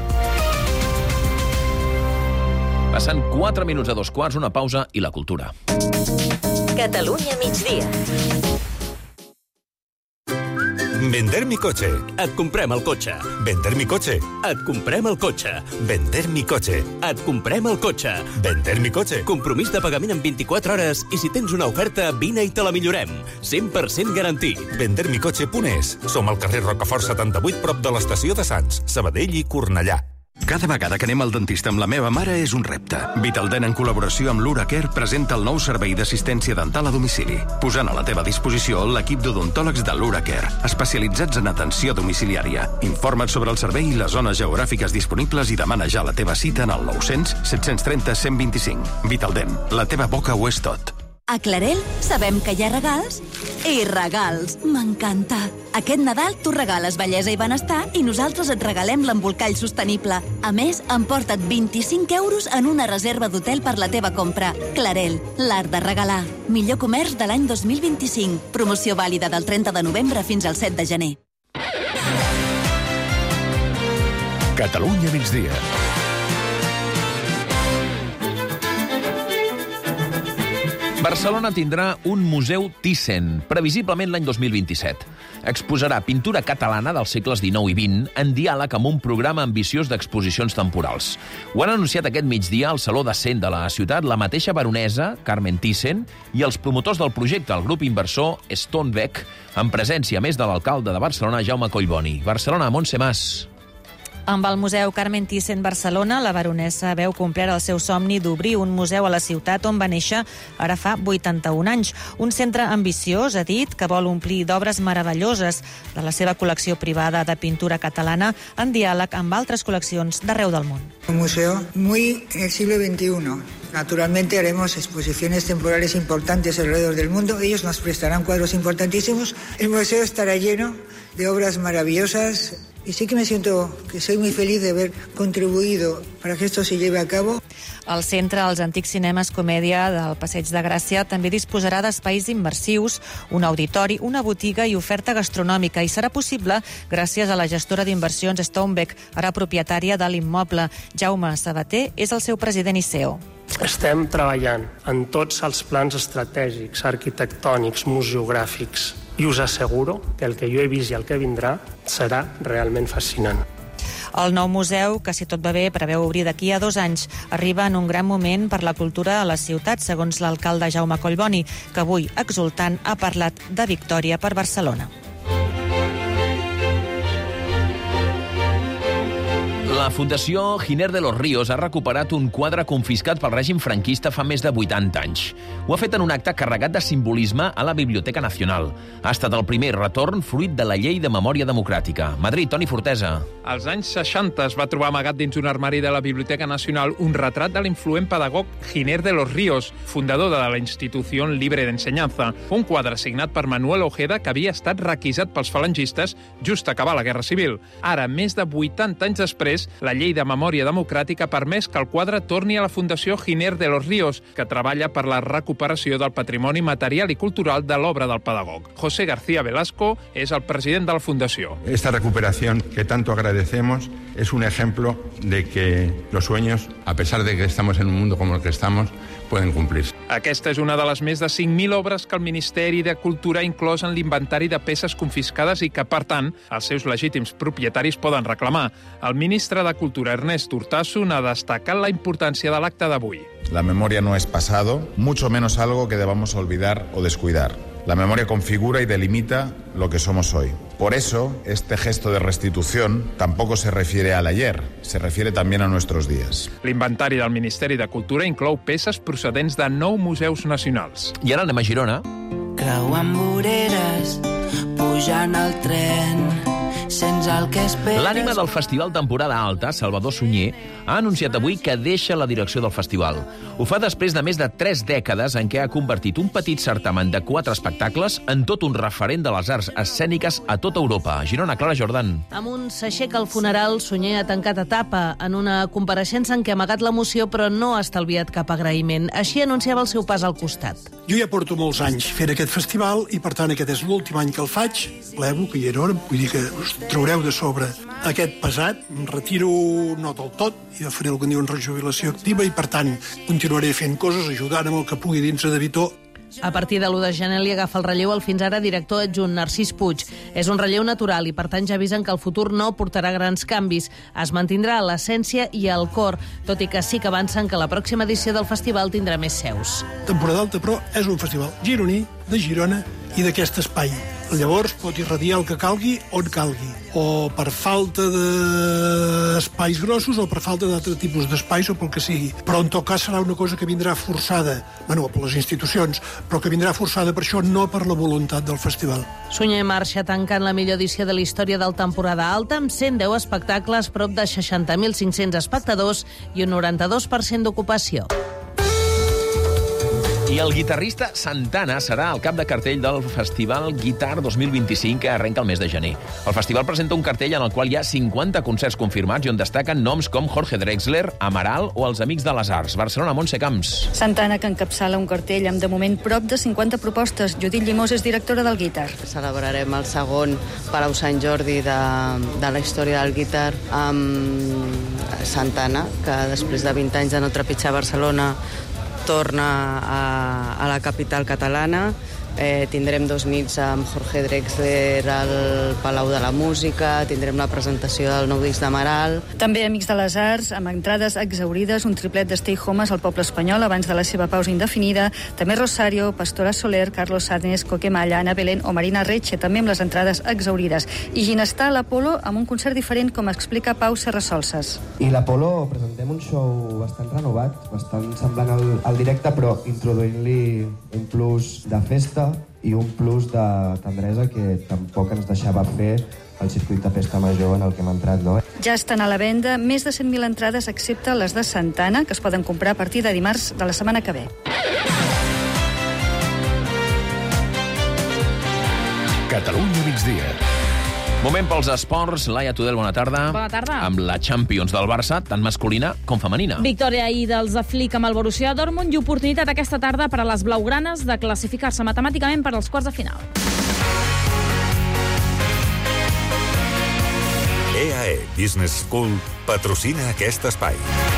Passen 4 minuts a 2:15, una pausa i la cultura. Catalunya migdia. Vender mi coche. Et comprem el cotxe. Vender mi coche. Et comprem el cotxe. Vender mi coche. Et comprem el cotxe. Vender mi coche. Compromís de pagament en 24 hores i si tens una oferta, vine i te la millorem. 100% garantit. Vendermicoche.es. Som al carrer Rocafort 78, prop de l'estació de Sants, Sabadell i Cornellà. Cada vegada que anem al dentista amb la meva mare és un repte. Vitaldent, en col·laboració amb l'Uracare, presenta el nou servei d'assistència dental a domicili, posant a la teva disposició l'equip d'odontòlegs de l'Uracare, especialitzats en atenció domiciliària. Informa't sobre el servei i les zones geogràfiques disponibles i demana ja la teva cita en el 900 730 125. Vitaldent, la teva boca ho és tot. A Clarel sabem que hi ha regals i regals. M'encanta. Aquest Nadal tu regales bellesa i benestar i nosaltres et regalem l'embolcall sostenible. A més, emporta't 25 euros en una reserva d'hotel per la teva compra. Clarel, l'art de regalar. Millor comerç de l'any 2025. Promoció vàlida del 30 de novembre fins al 7 de gener. Catalunya migdia. Barcelona tindrà un museu Thyssen, previsiblement l'any 2027. Exposarà pintura catalana dels segles XIX i XX en diàleg amb un programa ambiciós d'exposicions temporals. Ho han anunciat aquest migdia al Saló de Cent de la ciutat la mateixa baronesa, Carmen Thyssen, i els promotors del projecte, el grup inversor Stonebeck, en presència, a més de l'alcalde de Barcelona, Jaume Collboni. Barcelona, Montse Mas. Amb el Museu Carmen Thyssen Barcelona, la baronessa veu complert el seu somni d'obrir un museu a la ciutat on va néixer ara fa 81 anys. Un centre ambiciós, ha dit, que vol omplir d'obres meravelloses de la seva col·lecció privada de pintura catalana en diàleg amb altres col·leccions d'arreu del món. Un museo muy en el siglo XXI. Naturalmente haremos exposiciones temporales importantes alrededor del mundo. Ellos nos prestarán cuadros importantísimos. El museo estará lleno de obras maravillosas. Y sí que me siento que soy muy feliz de haber contribuido para que esto se lleve a cabo. El centre als antics cinemes Comèdia del Passeig de Gràcia també disposarà d'espais immersius, un auditori, una botiga i oferta gastronòmica, i serà possible gràcies a la gestora d'inversions Stonebeck, ara propietària de l'immoble. Jaume Sabater és el seu president i CEO. Estem treballant en tots els plans estratègics, arquitectònics, museogràfics, i us asseguro que el que jo he vist i el que vindrà serà realment fascinant. El nou museu, que si tot va bé preveu obrir d'aquí a 2 anys, arriba en un gran moment per la cultura a la ciutat, segons l'alcalde Jaume Collboni, que avui, exultant, ha parlat de victòria per Barcelona. La Fundació Giner de los Ríos ha recuperat un quadre confiscat pel règim franquista fa més de 80 anys. Ho ha fet en un acte carregat de simbolisme a la Biblioteca Nacional. Ha estat el primer retorn fruit de la Llei de Memòria Democràtica. Madrid, Toni Fortesa. Als anys 60 es va trobar amagat dins un armari de la Biblioteca Nacional un retrat de l'influent pedagog Giner de los Ríos, fundador de la Institución Libre de Enseñanza, un quadre signat per Manuel Ojeda que havia estat requisat pels falangistes just a acabar la Guerra Civil. Ara, més de 80 anys després, la Llei de Memòria Democràtica ha permès que el quadre torni a la Fundació Giner de los Ríos, que treballa per la recuperació del patrimoni material i cultural de l'obra del pedagog. José García Velasco és el president de la Fundació. Esta recuperación que tanto agradecemos es un ejemplo de que los sueños, a pesar de que estamos en un mundo como el que estamos, pueden cumplirse. Aquesta és una de les més de 5.000 obres que el Ministeri de Cultura ha inclòs en l'inventari de peces confiscades i que, per tant, els seus legítims propietaris poden reclamar. El ministre de Cultura, Ernest Urtasun, ha destacat la importància de l'acte d'avui. La memoria no es pasado, mucho menos algo que debamos olvidar o descuidar. La memoria configura y delimita lo que somos hoy. Por eso, este gesto de restitución tampoco se refiere al ayer, se refiere también a nuestros días. L'inventari del Ministeri de Cultura inclou peces procedents de 9 museus nacionals. I ara anem a Girona. Creuant voreres, pujant al tren, sense el que esperes... L'ànima del Festival Temporada Alta, Salvador Sunyer, ha anunciat avui que deixa la direcció del festival. Ho fa després de més de 3 dècades en què ha convertit un petit certamen de 4 espectacles en tot un referent de les arts escèniques a tota Europa. A Girona, Clara Jordan. Amb un s'aixeca el funeral, Sunyer ha tancat etapa en una compareixença en què ha amagat l'emoció però no ha estalviat cap agraïment. Així anunciava el seu pas al costat. Jo ja porto molts anys fent aquest festival i, per tant, aquest és l'últim any que el faig. Plevo, que hi era hora, vull dir que us traureu de sobre aquest pesat. Em retiro no del tot, i faré el que en diuen rejubilació activa, i, per tant, continuaré fent coses, ajudant amb el que pugui dins d'editor. A partir de l'1 de gener li agafa el relleu el fins ara director adjunt Narcís Puig. És un relleu natural i, per tant, ja avisen que el futur no portarà grans canvis. Es mantindrà l'essència i el cor, tot i que sí que avancen que la pròxima edició del festival tindrà més seus. Temporada Alta, però, és un festival gironí, de Girona i d'aquest espai Llavors pot irradiar el que calgui on calgui, o per falta d'espais grossos o per falta d'altre tipus d'espais o pel que sigui. Però en tot cas serà una cosa que vindrà forçada, bueno, per les institucions, però que vindrà forçada per això, no per la voluntat del festival. Sunyer marxa tancant la millor edició de la història del temporada alta amb 110 espectacles, prop de 60.500 espectadors i un 92% d'ocupació. I el guitarrista Santana serà el cap de cartell del Festival Guitar 2025, que arrenca el mes de gener. El festival presenta un cartell en el qual hi ha 50 concerts confirmats i on destaquen noms com Jorge Drexler, Amaral o els Amics de les Arts. Barcelona, Montse Camps. Santana, que encapçala un cartell amb de moment prop de 50 propostes. Judit Llimós és directora del Guitar. Celebrarem el segon Palau Sant Jordi de la història del Guitar amb Santana, que després de 20 anys de no trepitjar Barcelona torna a la capital catalana. Tindrem 2 nits amb Jorge Drexler al Palau de la Música, tindrem la presentació del nou disc d'Amaral. També Amics de les Arts, amb entrades exaurides, un triplet de Stay Homes al poble espanyol abans de la seva pausa indefinida, també Rosario, Pastora Soler, Carlos Sáenz, Coquemalla, Ana Belén o Marina Reche, també amb les entrades exaurides. I Ginestar a l'Apolo amb un concert diferent, com explica Pau Serrasolses. I l'Apolo presentem un show bastant renovat, bastant semblant al directe, però introduint-li un plus de festa i un plus de tendresa que tampoc ens deixava fer el circuit de festa major en el que hem entrat, no? Ja estan a la venda més de 100.000 entrades, excepte les de Santana, que es poden comprar a partir de dimarts de la setmana que ve. Catalunya migdia. Moment pels esports. Laia Tudel, bona tarda. Bona tarda. Amb la Champions del Barça, tant masculina com femenina. Victòria ahir dels de Flick amb el Borussia Dortmund i oportunitat aquesta tarda per a les blaugranes de classificar-se matemàticament per als quarts de final. EAE Business School patrocina aquest espai.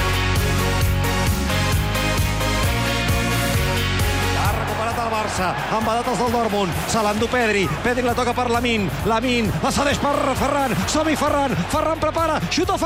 Han badat els del Dortmund, se l'endú Pedri la toca per Lamine, la cedeix per Ferran, som-hi Ferran prepara, xuta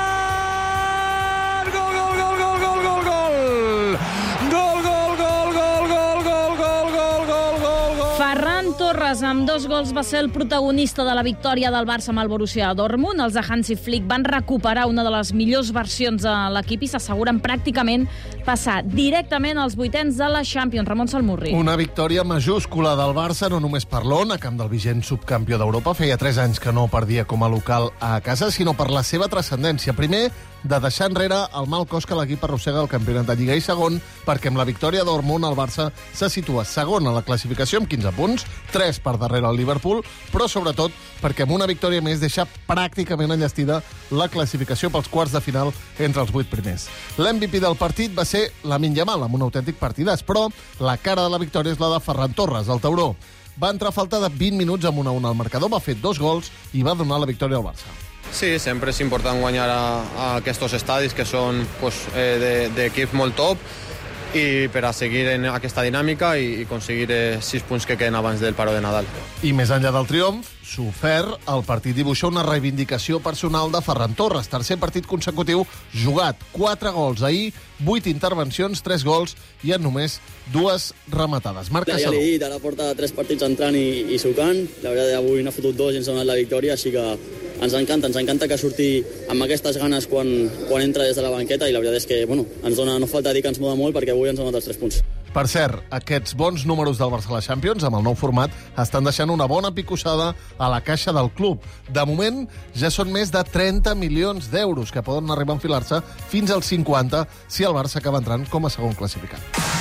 Ferran, gol, gol, gol, gol, gol, gol, gol, gol, gol, gol, gol, gol, gol, gol, gol, gol, gol. Ferran Torres, amb 2 gols, va ser el protagonista de la victòria del Barça amb el Borussia Dortmund. Els de Hansi Flick van recuperar una de les millors versions de l'equip i s'asseguren pràcticament passar directament als vuitens de la Champions. Ramon Salmurri. Una victòria majúscula del Barça, no només per l'ON, a camp del vigent subcampió d'Europa. Feia 3 anys que no perdia com a local a casa, sinó per la seva transcendència. Primer, de deixar enrere el mal cos que l'equip arrossega al campionat de Lliga, i segon, perquè amb la victòria Dortmund el Barça se situa segon a la classificació amb 15 punts, 3 per darrere el Liverpool, però sobretot perquè amb una victòria més deixa pràcticament enllestida la classificació pels quarts de final entre els 8 primers. L'MVP del partit va ser Lamine Yamal, amb un autèntic partidàs, però la cara de la victòria és la de Ferran Torres, el tauró. Va entrar a falta de 20 minuts amb 1-1 al marcador, va fer 2 gols i va donar la victòria al Barça. Sí, sempre és important guanyar a aquests estadis que són d'equips molt top i per a seguir en aquesta dinàmica i aconseguir 6 punts que queden abans del paro de Nadal. I més enllà del triomf, s'ofert, el partit dibuixa una reivindicació personal de Ferran Torres. Tercer partit consecutiu jugat, 4 gols. Ahir, 8 intervencions, 3 gols i en només 2 rematades. Marc Caçador. Ja l'he dit, ara porta 3 partits entrant i sucant. La veritat, avui n'ha fotut 2 i ens ha donat la victòria, així que ens encanta que surti amb aquestes ganes quan entra des de la banqueta i la veritat és que no falta dir que ens moda molt perquè avui ens ha donat els 3 punts. Per cert, aquests bons números del Barça a la Champions, amb el nou format, estan deixant una bona picossada a la caixa del club. De moment, ja són més de 30 milions d'euros que poden arribar a enfilar-se fins als 50 si el Barça acaba entrant com a segon classificat.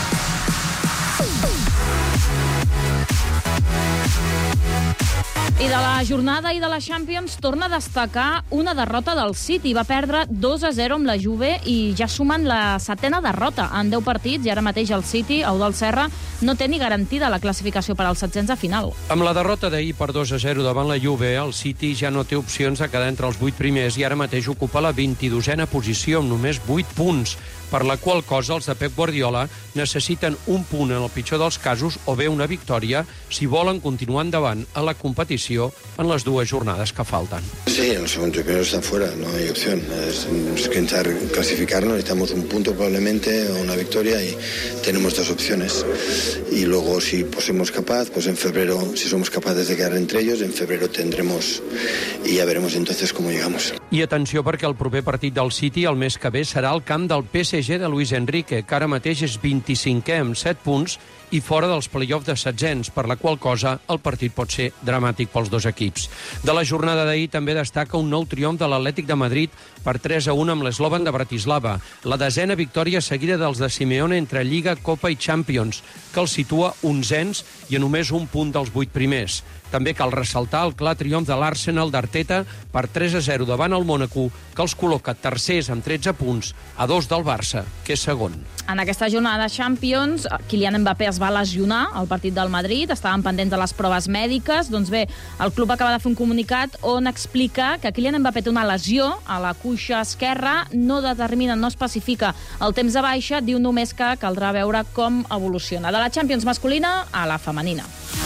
I de la jornada i de la Champions torna a destacar una derrota del City. Va perdre 2-0 amb la Juve i ja sumen la 7ª derrota en 10 partits i ara mateix el City, Eudald Serra, no té ni garantida la classificació per als 700 de final. Amb la derrota d'ahir per 2-0 davant la Juve, el City ja no té opcions de quedar entre els 8 primers i ara mateix ocupa la 22a posició amb només 8 punts. per la qual cosa els de Pep Guardiola necessiten un punt en el pitjor dels casos o bé una victòria si volen continuar endavant a la competició en les 2 jornades que falten. Sí, el segundo primero está fuera, no hay opción. Es intentar clasificarnos, necesitamos un punto probablemente o una victoria y tenemos 2 opciones. Y luego si somos capaces, pues en febrero, si somos capaces de quedar entre ellos, en febrero tendremos y ya veremos entonces cómo llegamos. I atenció perquè el proper partit del City el mes que ve serà al camp del PSG de Luis Enrique, que ara mateix és 25è amb 7 punts i fora dels play-offs de setzents, per la qual cosa el partit pot ser dramàtic pels 2 equips. De la jornada d'ahir també destaca un nou triomf de l'Atlètic de Madrid per 3-1 amb l'Slovan de Bratislava, la 10ª victòria seguida dels de Simeone entre Lliga, Copa i Champions, que els situa 11ens i a només un punt dels 8 primers. També cal ressaltar el clar triomf de l'Arsenal d'Arteta per 3-0 davant el Mónaco, que els col·loca tercers amb 13 punts, a 2 del Barça, que és segon. En aquesta jornada de Champions, Kylian Mbappé es va lesionar al partit del Madrid, estaven pendents de les proves mèdiques. Doncs bé, el club acaba de fer un comunicat on explica que Kylian Mbappé té una lesió a la cuixa esquerra, no determina, no especifica el temps de baixa, diu només que caldrà veure com evoluciona. De la Champions masculina a la femenina.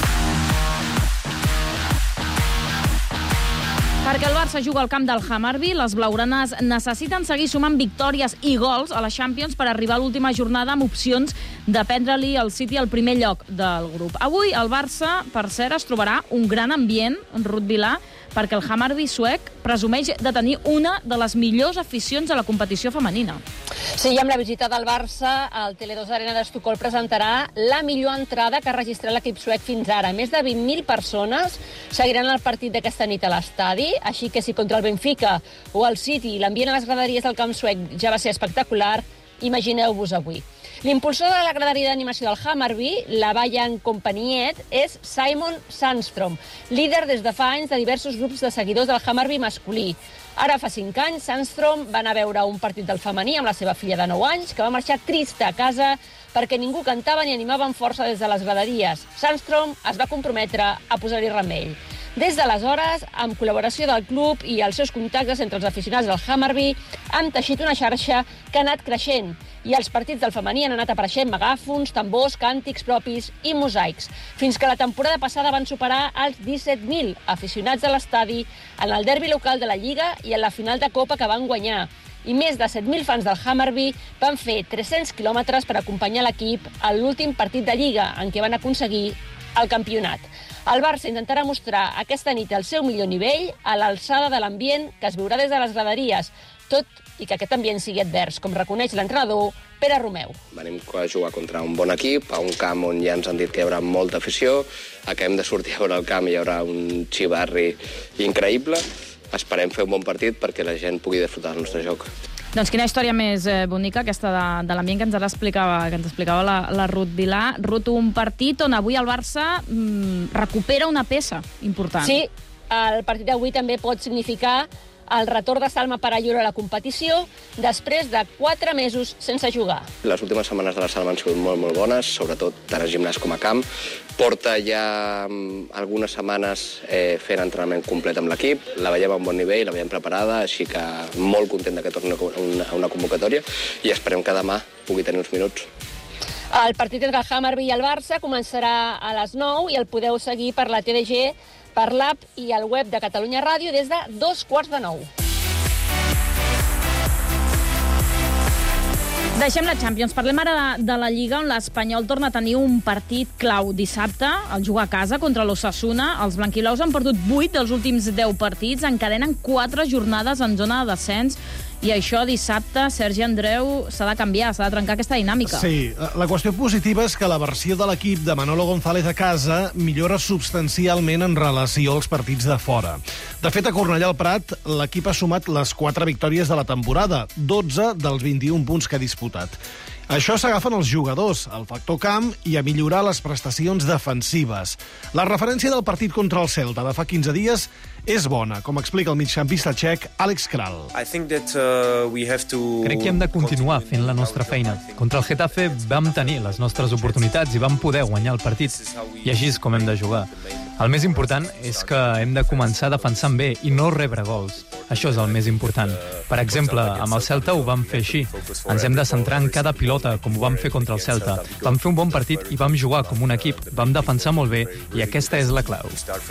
Perquè el Barça juga al camp del Hammarby, les blaugranes necessiten seguir sumant victòries i gols a la Champions per arribar a l'última jornada amb opcions de prendre-li al City el primer lloc del grup. Avui el Barça, per cert, es trobarà un gran ambient en Ruud Vilà, perquè el Hammarby suec presumeix de tenir una de les millors aficions a la competició femenina. Sí, i amb la visita del Barça, el Tele2 Arena d'Estocolm presentarà la millor entrada que ha registrat l'equip suec fins ara. Més de 20.000 persones seguiran el partit d'aquesta nit a l'estadi, així que si contra el Benfica o el City l'ambient a les graderies del camp suec ja va ser espectacular, imagineu-vos avui. L'impulsor de la graderia d'animació del Hammarby, la Bayern Compagniet, és Simon Sandstrom, líder des de fa anys de diversos grups de seguidors del Hammarby masculí. Ara fa 5 anys, Sandstrom va anar a veure un partit del femení amb la seva filla de 9 anys, que va marxar trista a casa perquè ningú cantava ni animava amb força des de les graderies. Sandstrom es va comprometre a posar-hi remei. Des d'aleshores, amb col·laboració del club i els seus contactes entre els aficionats del Hammarby, han teixit una xarxa que ha anat creixent i els partits del femení han anat apareixent megàfons, tambors, càntics propis i mosaics, fins que la temporada passada van superar els 17.000 aficionats de l'estadi en el derbi local de la Lliga i en la final de Copa que van guanyar. I més de 7.000 fans del Hammarby van fer 300 quilòmetres per acompanyar l'equip a l'últim partit de Lliga, en què van aconseguir el campionat. El Barça intentarà mostrar aquesta nit el seu millor nivell a l'alçada de l'ambient que es veurà des de les graderies, tot i que aquest ambient sigui advers, com reconeix l'entrenador Pere Romeu. Venim a jugar contra un bon equip, a un camp on ja ens han dit que hi haurà molta afició, acabem de sortir a veure el camp i hi haurà un xivarri increïble. Esperem fer un bon partit perquè la gent pugui disfrutar del nostre joc. Doncs quina història més bonica, aquesta de l'ambient que ens explicava la Ruud Vilà. Ruud, un partit on avui el Barça recupera una peça important. Sí, el partit d'avui també pot significar el retorn de Salma Parayuro a la competició després de 4 mesos sense jugar. Les últimes setmanes de la Salma han sigut molt, molt bones, sobretot tant a gimnàs com a camp. Porta ja algunes setmanes fent entrenament complet amb l'equip, la veiem a un bon nivell, la veiem preparada, així que molt content que torni a una convocatòria i esperem que demà pugui tenir uns minuts. El partit entre el Hammarby i el Barça començarà a les 9 i el podeu seguir per la TDG, per l'app i el web de Catalunya Ràdio des de 8:45. Deixem la Champions. Parlem ara de la Lliga, on l'Espanyol torna a tenir un partit clau dissabte. El juga a casa contra l'Osasuna. Els blanquilaus han perdut 8 dels últims 10 partits, encadenen 4 jornades en zona de descens. I això dissabte, Sergi Andreu, s'ha de canviar, s'ha de trencar aquesta dinàmica. Sí, la qüestió positiva és que la versió de l'equip de Manolo González a casa millora substancialment en relació als partits de fora. De fet, a Cornellà al Prat, l'equip ha sumat les 4 victòries de la temporada, 12 dels 21 punts que ha disputat. Això s'agafen els jugadors, el factor camp i a millorar les prestacions defensives. La referència del partit contra el Celta de fa 15 dies és bona, com explica el migcampista txec Alex Kral. Crec que hem de continuar fent la nostra feina. Contra el Getafe vam tenir les nostres oportunitats i vam poder guanyar el partit. I així és com hem de jugar. El més important és que hem de començar defensant bé i no rebre gols. Això és el més important. Per exemple, amb el Celta ho vam fer així. Ens hem de centrar en cada pilota, com ho vam fer contra el Celta. Vam fer un bon partit i vam jugar com un equip. Vam defensar molt bé i aquesta és la clau.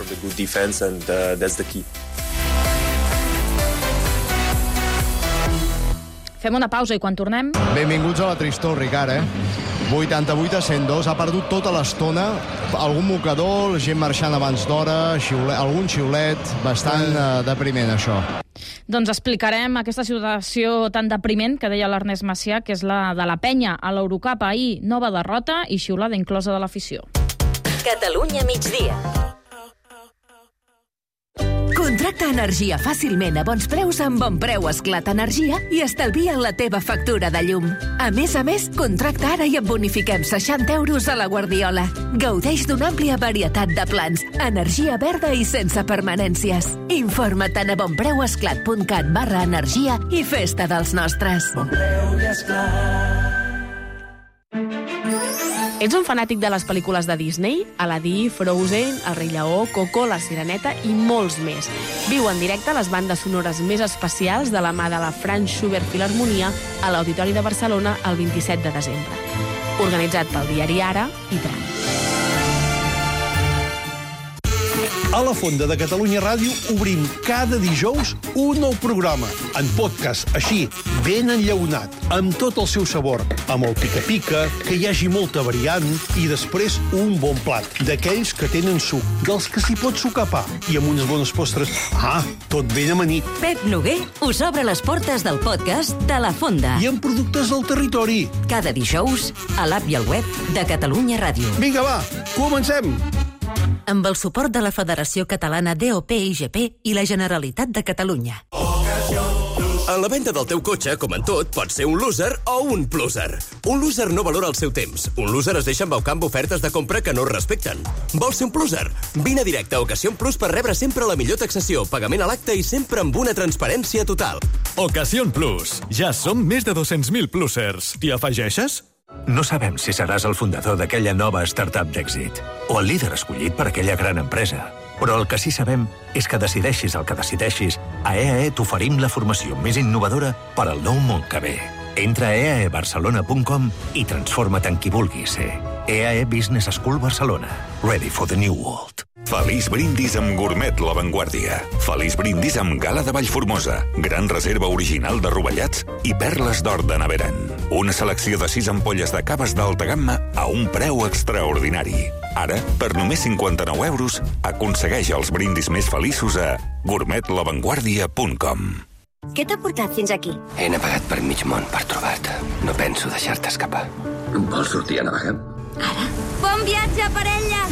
Fem una pausa i quan tornem... Benvinguts a la tristor, Ricard, 88-102, ha perdut tota l'estona, algun mocador, gent marxant abans d'hora, algun xiulet, bastant depriment, això. Doncs explicarem aquesta situació tan depriment que deia l'Ernest Macià, que és la de la penya a l'Eurocup ahir, nova derrota i xiulada inclosa de l'afició. Catalunya migdia. Contracta energia fàcilment a bons preus amb Bon Preu Esclat Energia i estalvia la teva factura de llum. A més, contracta ara i et bonifiquem 60 euros a la Guardiola. Gaudeix d'una àmplia varietat de plans, energia verda i sense permanències. Informa't a bonpreuesclat.cat/energia i festa dels nostres. Bon Preu i Esclat. Ets un fanàtic de les pel·lícules de Disney? Aladí, Frozen, El rei Lleó, Coco, La Sireneta i molts més. Viu en directe les bandes sonores més especials de la mà de la Franz Schubert Filharmonia a l'Auditori de Barcelona el 27 de desembre. Organitzat pel diari Ara i Tram. A la Fonda de Catalunya Ràdio obrim cada dijous un nou programa, en podcast, així, ben enllaunat, amb tot el seu sabor, amb el pica-pica, que hi hagi molta variant, i després un bon plat, d'aquells que tenen suc, dels que s'hi pot sucar pa, i amb unes bones postres. Tot ben amanit. Pep Noguer us obre les portes del podcast de La Fonda. I amb productes del territori. Cada dijous, a l'app i al web de Catalunya Ràdio. Vinga, va, comencem! Amb el suport de la Federació Catalana DOP-IGP i la Generalitat de Catalunya. En la venda del teu cotxe, com en tot, pots ser un loser o un pluser. Un loser no valora el seu temps. Un loser es deixa embaucar amb ofertes de compra que no respecten. Vols ser un pluser? Vine a directe a Ocasión Plus per rebre sempre la millor taxació, pagament a l'acte i sempre amb una transparència total. Ocasión Plus. Ja som més de 200.000 plusers. T'hi afegeixes? No sabem si seràs el fundador d'aquella nova startup d'èxit o el líder escollit per aquella gran empresa. Però el que sí sabem és que decideixis el que decideixis, a EAE t'oferim la formació més innovadora per al nou món que ve. Entra a eaebarcelona.com i transforma't en qui vulguis ser. EAE Business School Barcelona. Ready for the new world. Feliç brindis amb Gourmet La Vanguardia. Feliç brindis amb Gala de Vallformosa. Gran reserva original de rovellats i perles d'or de Naveran. Una selecció de 6 ampolles de caves d'alta gamma a un preu extraordinari. Ara, per només 59 euros, aconsegueix els brindis més feliços a gourmetlavanguardia.com. Què t'ha portat fins aquí? He navegat per mig món per trobar-te. No penso deixar-te escapar. Vols sortir a navegar? Ara? Bon viatge, parella!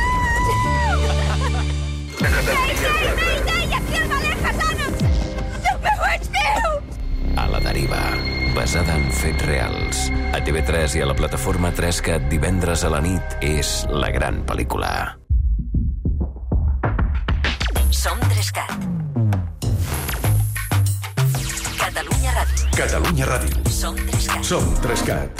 Ei, aquí el Valer Hassanov! No me ho ets meu! A la deriva, basada en fets reals. A TV3 i a la plataforma 3CAT divendres a la nit és la gran pel·lícula. Som 3CAT. Catalunya Ràdio. Catalunya Ràdio. Som 3CAT. Som 3CAT.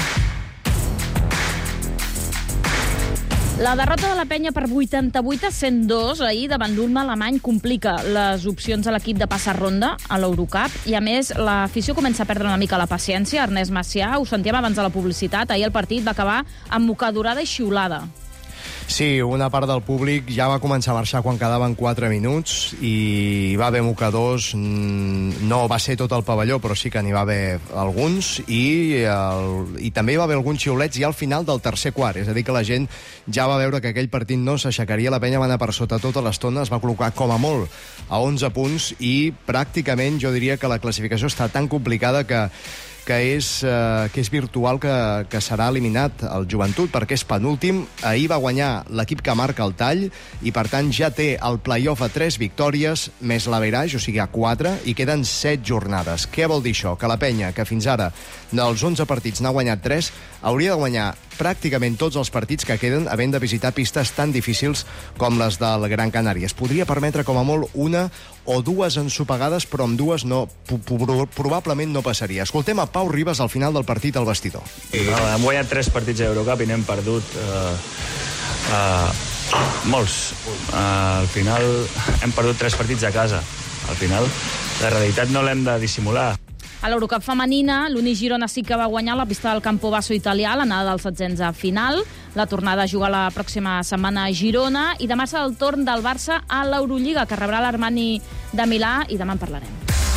La derrota de la penya per 88-102 ahir davant l'Ulm alemany complica les opcions a l'equip de passar ronda a l'Eurocup i, a més, l'afició comença a perdre una mica la paciència. Ernest Macià, ho sentíem abans de la publicitat, ahir el partit va acabar amb mocadorada i xiulada. Sí, una part del públic ja va començar a marxar quan quedaven 4 minuts i va haver mocadors, no va ser tot el pavelló, però sí que n'hi va haver alguns i també hi va haver alguns xiulets ja al final del tercer quart, és a dir que la gent ja va veure que aquell partit no s'aixecaria, la penya va anar per sota tota l'estona, es va col·locar com a molt a 11 punts i pràcticament jo diria que la classificació està tan complicada que és virtual que serà eliminat el Joventut perquè és penúltim. Ahir va guanyar l'equip que marca el tall i per tant ja té el play-off a 3 victòries més l'average, o sigui a 4, i queden 7 jornades. Què vol dir això? Que la penya, que fins ara dels 11 partits n'ha guanyat 3, hauria de guanyar pràcticament tots els partits que queden havent de visitar pistes tan difícils com les del Gran Canària. Es podria permetre com a molt una o 2 ensopegades, però amb 2 no, probablement no passaria. Escoltem a Pau Ribas al final del partit al vestidor. Hem guanyat 3 partits a Eurocup i n'hem perdut Molts. Al final hem perdut 3 partits a casa. Al final la realitat no l'hem de dissimular. A l'Eurocup femenina, l'Uni Girona sí que va guanyar la pista del Campobasso italià, l'anada dels 16 a final. La tornada a jugar la pròxima setmana a Girona i demà serà el torn del Barça a l'Eurolliga, que rebrà l'Armani de Milà, i demà en parlarem.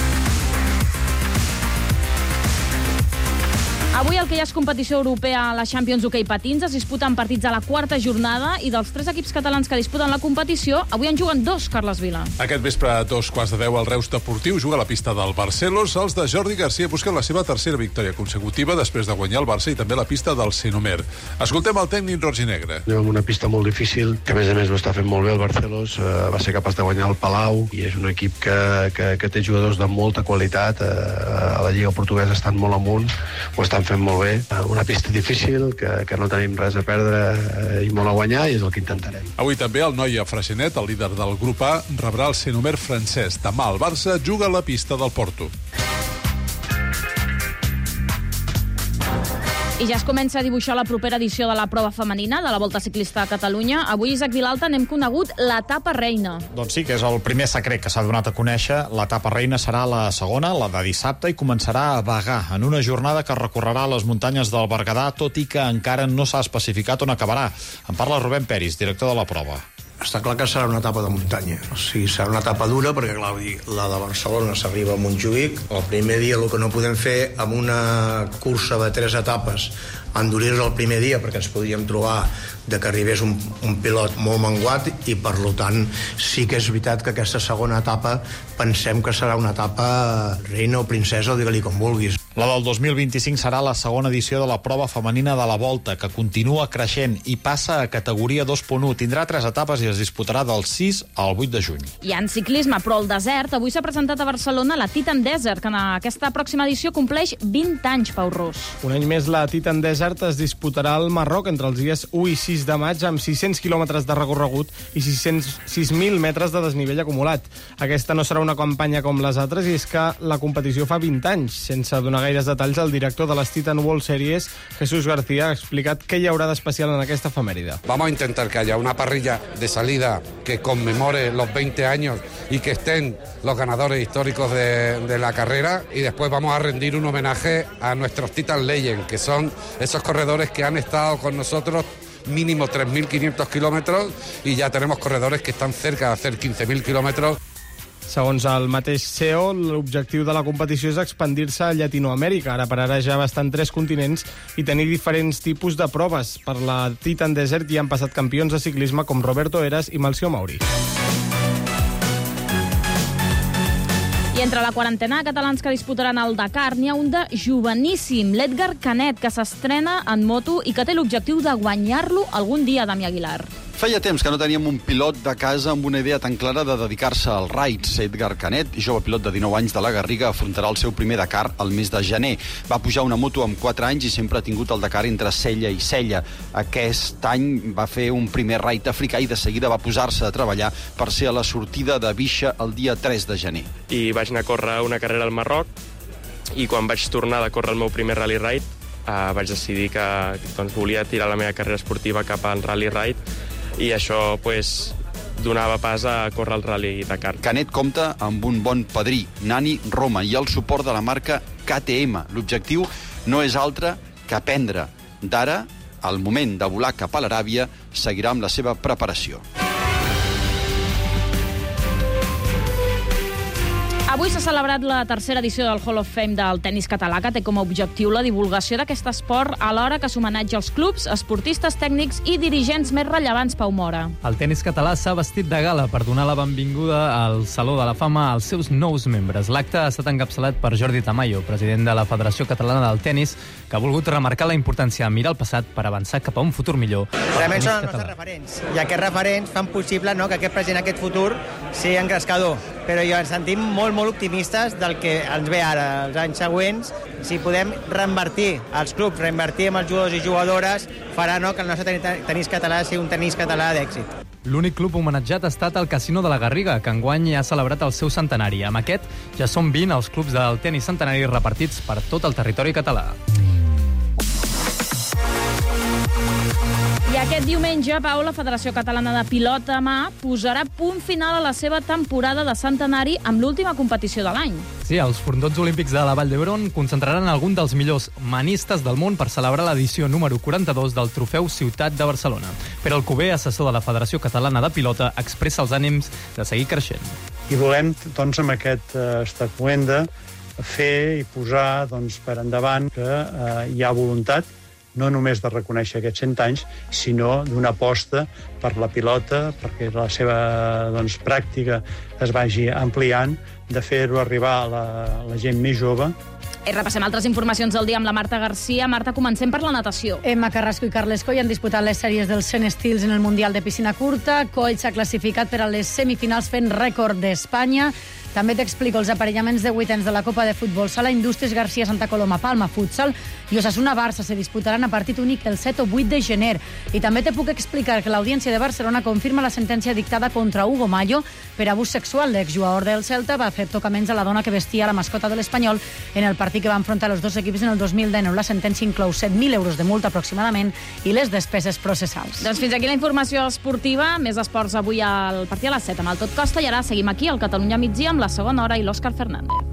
Avui el que ja és competició europea a la Champions Hockey Patins es disputen partits a la 4ª jornada i dels 3 equips catalans que disputen la competició, avui en juguen 2, Carles Vila. Aquest vespre a 2:15 el Reus Deportiu juga a la pista del Barcelos. Els de Jordi Garcia busquen la seva tercera victòria consecutiva després de guanyar el Barça i també la pista del Senomer. Escoltem el tècnic roginegre. Anem amb una pista molt difícil, que a més ho està fent molt bé el Barcelos, va ser capaç de guanyar el Palau i és un equip que té jugadors de molta qualitat, a la Lliga Portuguesa estan molt amunt, ho estan fent molt bé. Una pista difícil, que no tenim res a perdre i molt a guanyar, i és el que intentarem. Avui també el Noia Freixenet, el líder del grup A, rebrà el Senomer francès. Demà el Barça juga a la pista del Porto. I ja es comença a dibuixar la propera edició de la prova femenina de la Volta Ciclista a Catalunya. Avui, Isaac Vilalta, n'hem conegut l'etapa reina. Doncs sí, que és el primer secret que s'ha donat a conèixer. L'etapa reina serà la segona, la de dissabte, i començarà a Bagà, en una jornada que recorrerà les muntanyes del Berguedà, tot i que encara no s'ha especificat on acabarà. En parla Rubén Peris, director de la prova. Està clar que serà una etapa de muntanya, o sigui, serà una etapa dura perquè clar, la de Barcelona s'arriba a Montjuïc. El primer dia el que no podem fer amb una cursa de 3 etapes, endurir-nos el primer dia perquè ens podríem trobar de que arribés un pilot molt menguat i per tant sí que és veritat que aquesta segona etapa pensem que serà una etapa reina o princesa, digue-li com vulguis. La del 2025 serà la segona edició de la prova femenina de la Volta, que continua creixent i passa a categoria 2.1. Tindrà 3 etapes i es disputarà del 6 al 8 de juny. I en ciclisme, però el desert, avui s'ha presentat a Barcelona la Titan Desert, que en aquesta pròxima edició compleix 20 anys, Pau Ros. Un any més la Titan Desert es disputarà al Marroc entre els dies 1 i 6 de maig amb 600 quilòmetres de recorregut i 6.000 metres de desnivell acumulat. Aquesta no serà una campanya com les altres i és que la competició fa 20 anys. Sense donar gaires detalls, el director de les Titan World Series, Jesús García, ha explicat què hi haurà d'especial en aquesta efemèride. Vamos a intentar que haya una parrilla de salida que conmemore los 20 años y que estén los ganadores históricos de la carrera, y después vamos a rendir un homenaje a nuestros Titan Legends, que son esos corredores que han estado con nosotros mínimo 3.500 kilómetros y ya tenemos corredores que están cerca de hacer 15.000 kilómetros. Segons el mateix CEO, l'objectiu de la competició és expandir-se a Llatinoamèrica. Ara per ara ja va estar en 3 continents i tenir diferents tipus de proves. Per la Titan Desert hi han passat campions de ciclisme com Roberto Heras i Malció Mauri. I entre la quarantena de catalans que disputaran el Dakar n'hi ha un de joveníssim, l'Edgar Canet, que s'estrena en moto i que té l'objectiu de guanyar-lo algun dia, Dami Aguilar. Feia temps que no teníem un pilot de casa amb una idea tan clara de dedicar-se als raids. Edgar Canet, jove pilot de 19 anys de la Garriga, afrontarà el seu primer Dakar al mes de gener. Va pujar una moto amb 4 anys i sempre ha tingut el Dakar entre Sella i Sella. Aquest any va fer un primer raid africà i de seguida va posar-se a treballar per ser a la sortida de Bixa el dia 3 de gener. I vaig anar a córrer una carrera al Marroc i quan vaig tornar de córrer el meu primer rally ride vaig decidir que volia tirar la meva carrera esportiva cap al rally ride i això donava pas a córrer el Rally Dakar. Canet compta amb un bon padrí, Nani Roma, i el suport de la marca KTM. L'objectiu no és altre que aprendre. D'ara, al moment de volar cap a l'Aràbia, seguirà amb la seva preparació. Avui s'ha celebrat la tercera edició del Hall of Fame del tennis català, que té com a objectiu la divulgació d'aquest esport alhora que s'homenatja als clubs, esportistes tècnics i dirigents més rellevants, Pau Mora. El tennis català s'ha vestit de gala per donar la benvinguda al Saló de la Fama als seus nous membres. L'acte ha estat encapçalat per Jordi Tamayo, president de la Federació Catalana del Tenis, que ha volgut remarcar la importància de mirar el passat per avançar cap a un futur millor. Realment són els nostres referents, i aquests referents fan possible que aquest present, aquest futur, sigui engrescador. Però jo ens sentim molt optimistes del que ens ve ara, els anys següents. Si podem reinvertir als clubs, reinvertir amb els jugadors i jugadores, farà que el nostre tennis català sigui un tennis català d'èxit. L'únic club homenatjat ha estat el Casino de la Garriga, que enguany ha celebrat el seu centenari. Amb aquest ja són 20 els clubs del tennis centenari repartits per tot el territori català. I Aquest diumenge, Pau, la Federació Catalana de Pilota a mà posarà punt final a la seva temporada de centenari amb l'última competició de l'any. Sí, els Frondots Olímpics de la Vall d'Hebron concentraran algun dels millors manistes del món per celebrar l'edició número 42 del Trofeu Ciutat de Barcelona. Pere Alcover, assessor de la Federació Catalana de Pilota, expressa els ànims de seguir creixent. I volem, doncs, amb aquest estacuenda fer i posar per endavant que hi ha voluntat no només de reconèixer aquests 100 anys, sinó d'una aposta per la pilota, perquè la seva pràctica es vagi ampliant, de fer-ho arribar a la gent més jove. Repassem altres informacions del dia amb la Marta Garcia. Marta, comencem per la natació. Emma Carrasco i Carles Coll han disputat les sèries dels 100 estils en el Mundial de Piscina Curta. Coll s'ha classificat per a les semifinals fent rècord d'Espanya. També t'explico els aparellaments de vuitens de la Copa de Futbol Sala Indústries Garcia Santa Coloma Palma Futsal i Osasuna-Barça se disputaran a partit únic el 7 o 8 de gener. I també te puc explicar que l'Audiència de Barcelona confirma la sentència dictada contra Hugo Mallo per abús sexual. L'exjugador del Celta va fer tocaments a la dona que vestia la mascota de l'Espanyol en el partit que va enfrontar els dos equips en el 2019. La sentència inclou 7.000 euros de multa aproximadament i les despeses processals. Doncs fins aquí la informació esportiva. Més esports avui al partit a les 7 amb el Tot Costa i ara seguim aquí al Catalunya Migdia amb la segona hora i l'Òscar Fernández.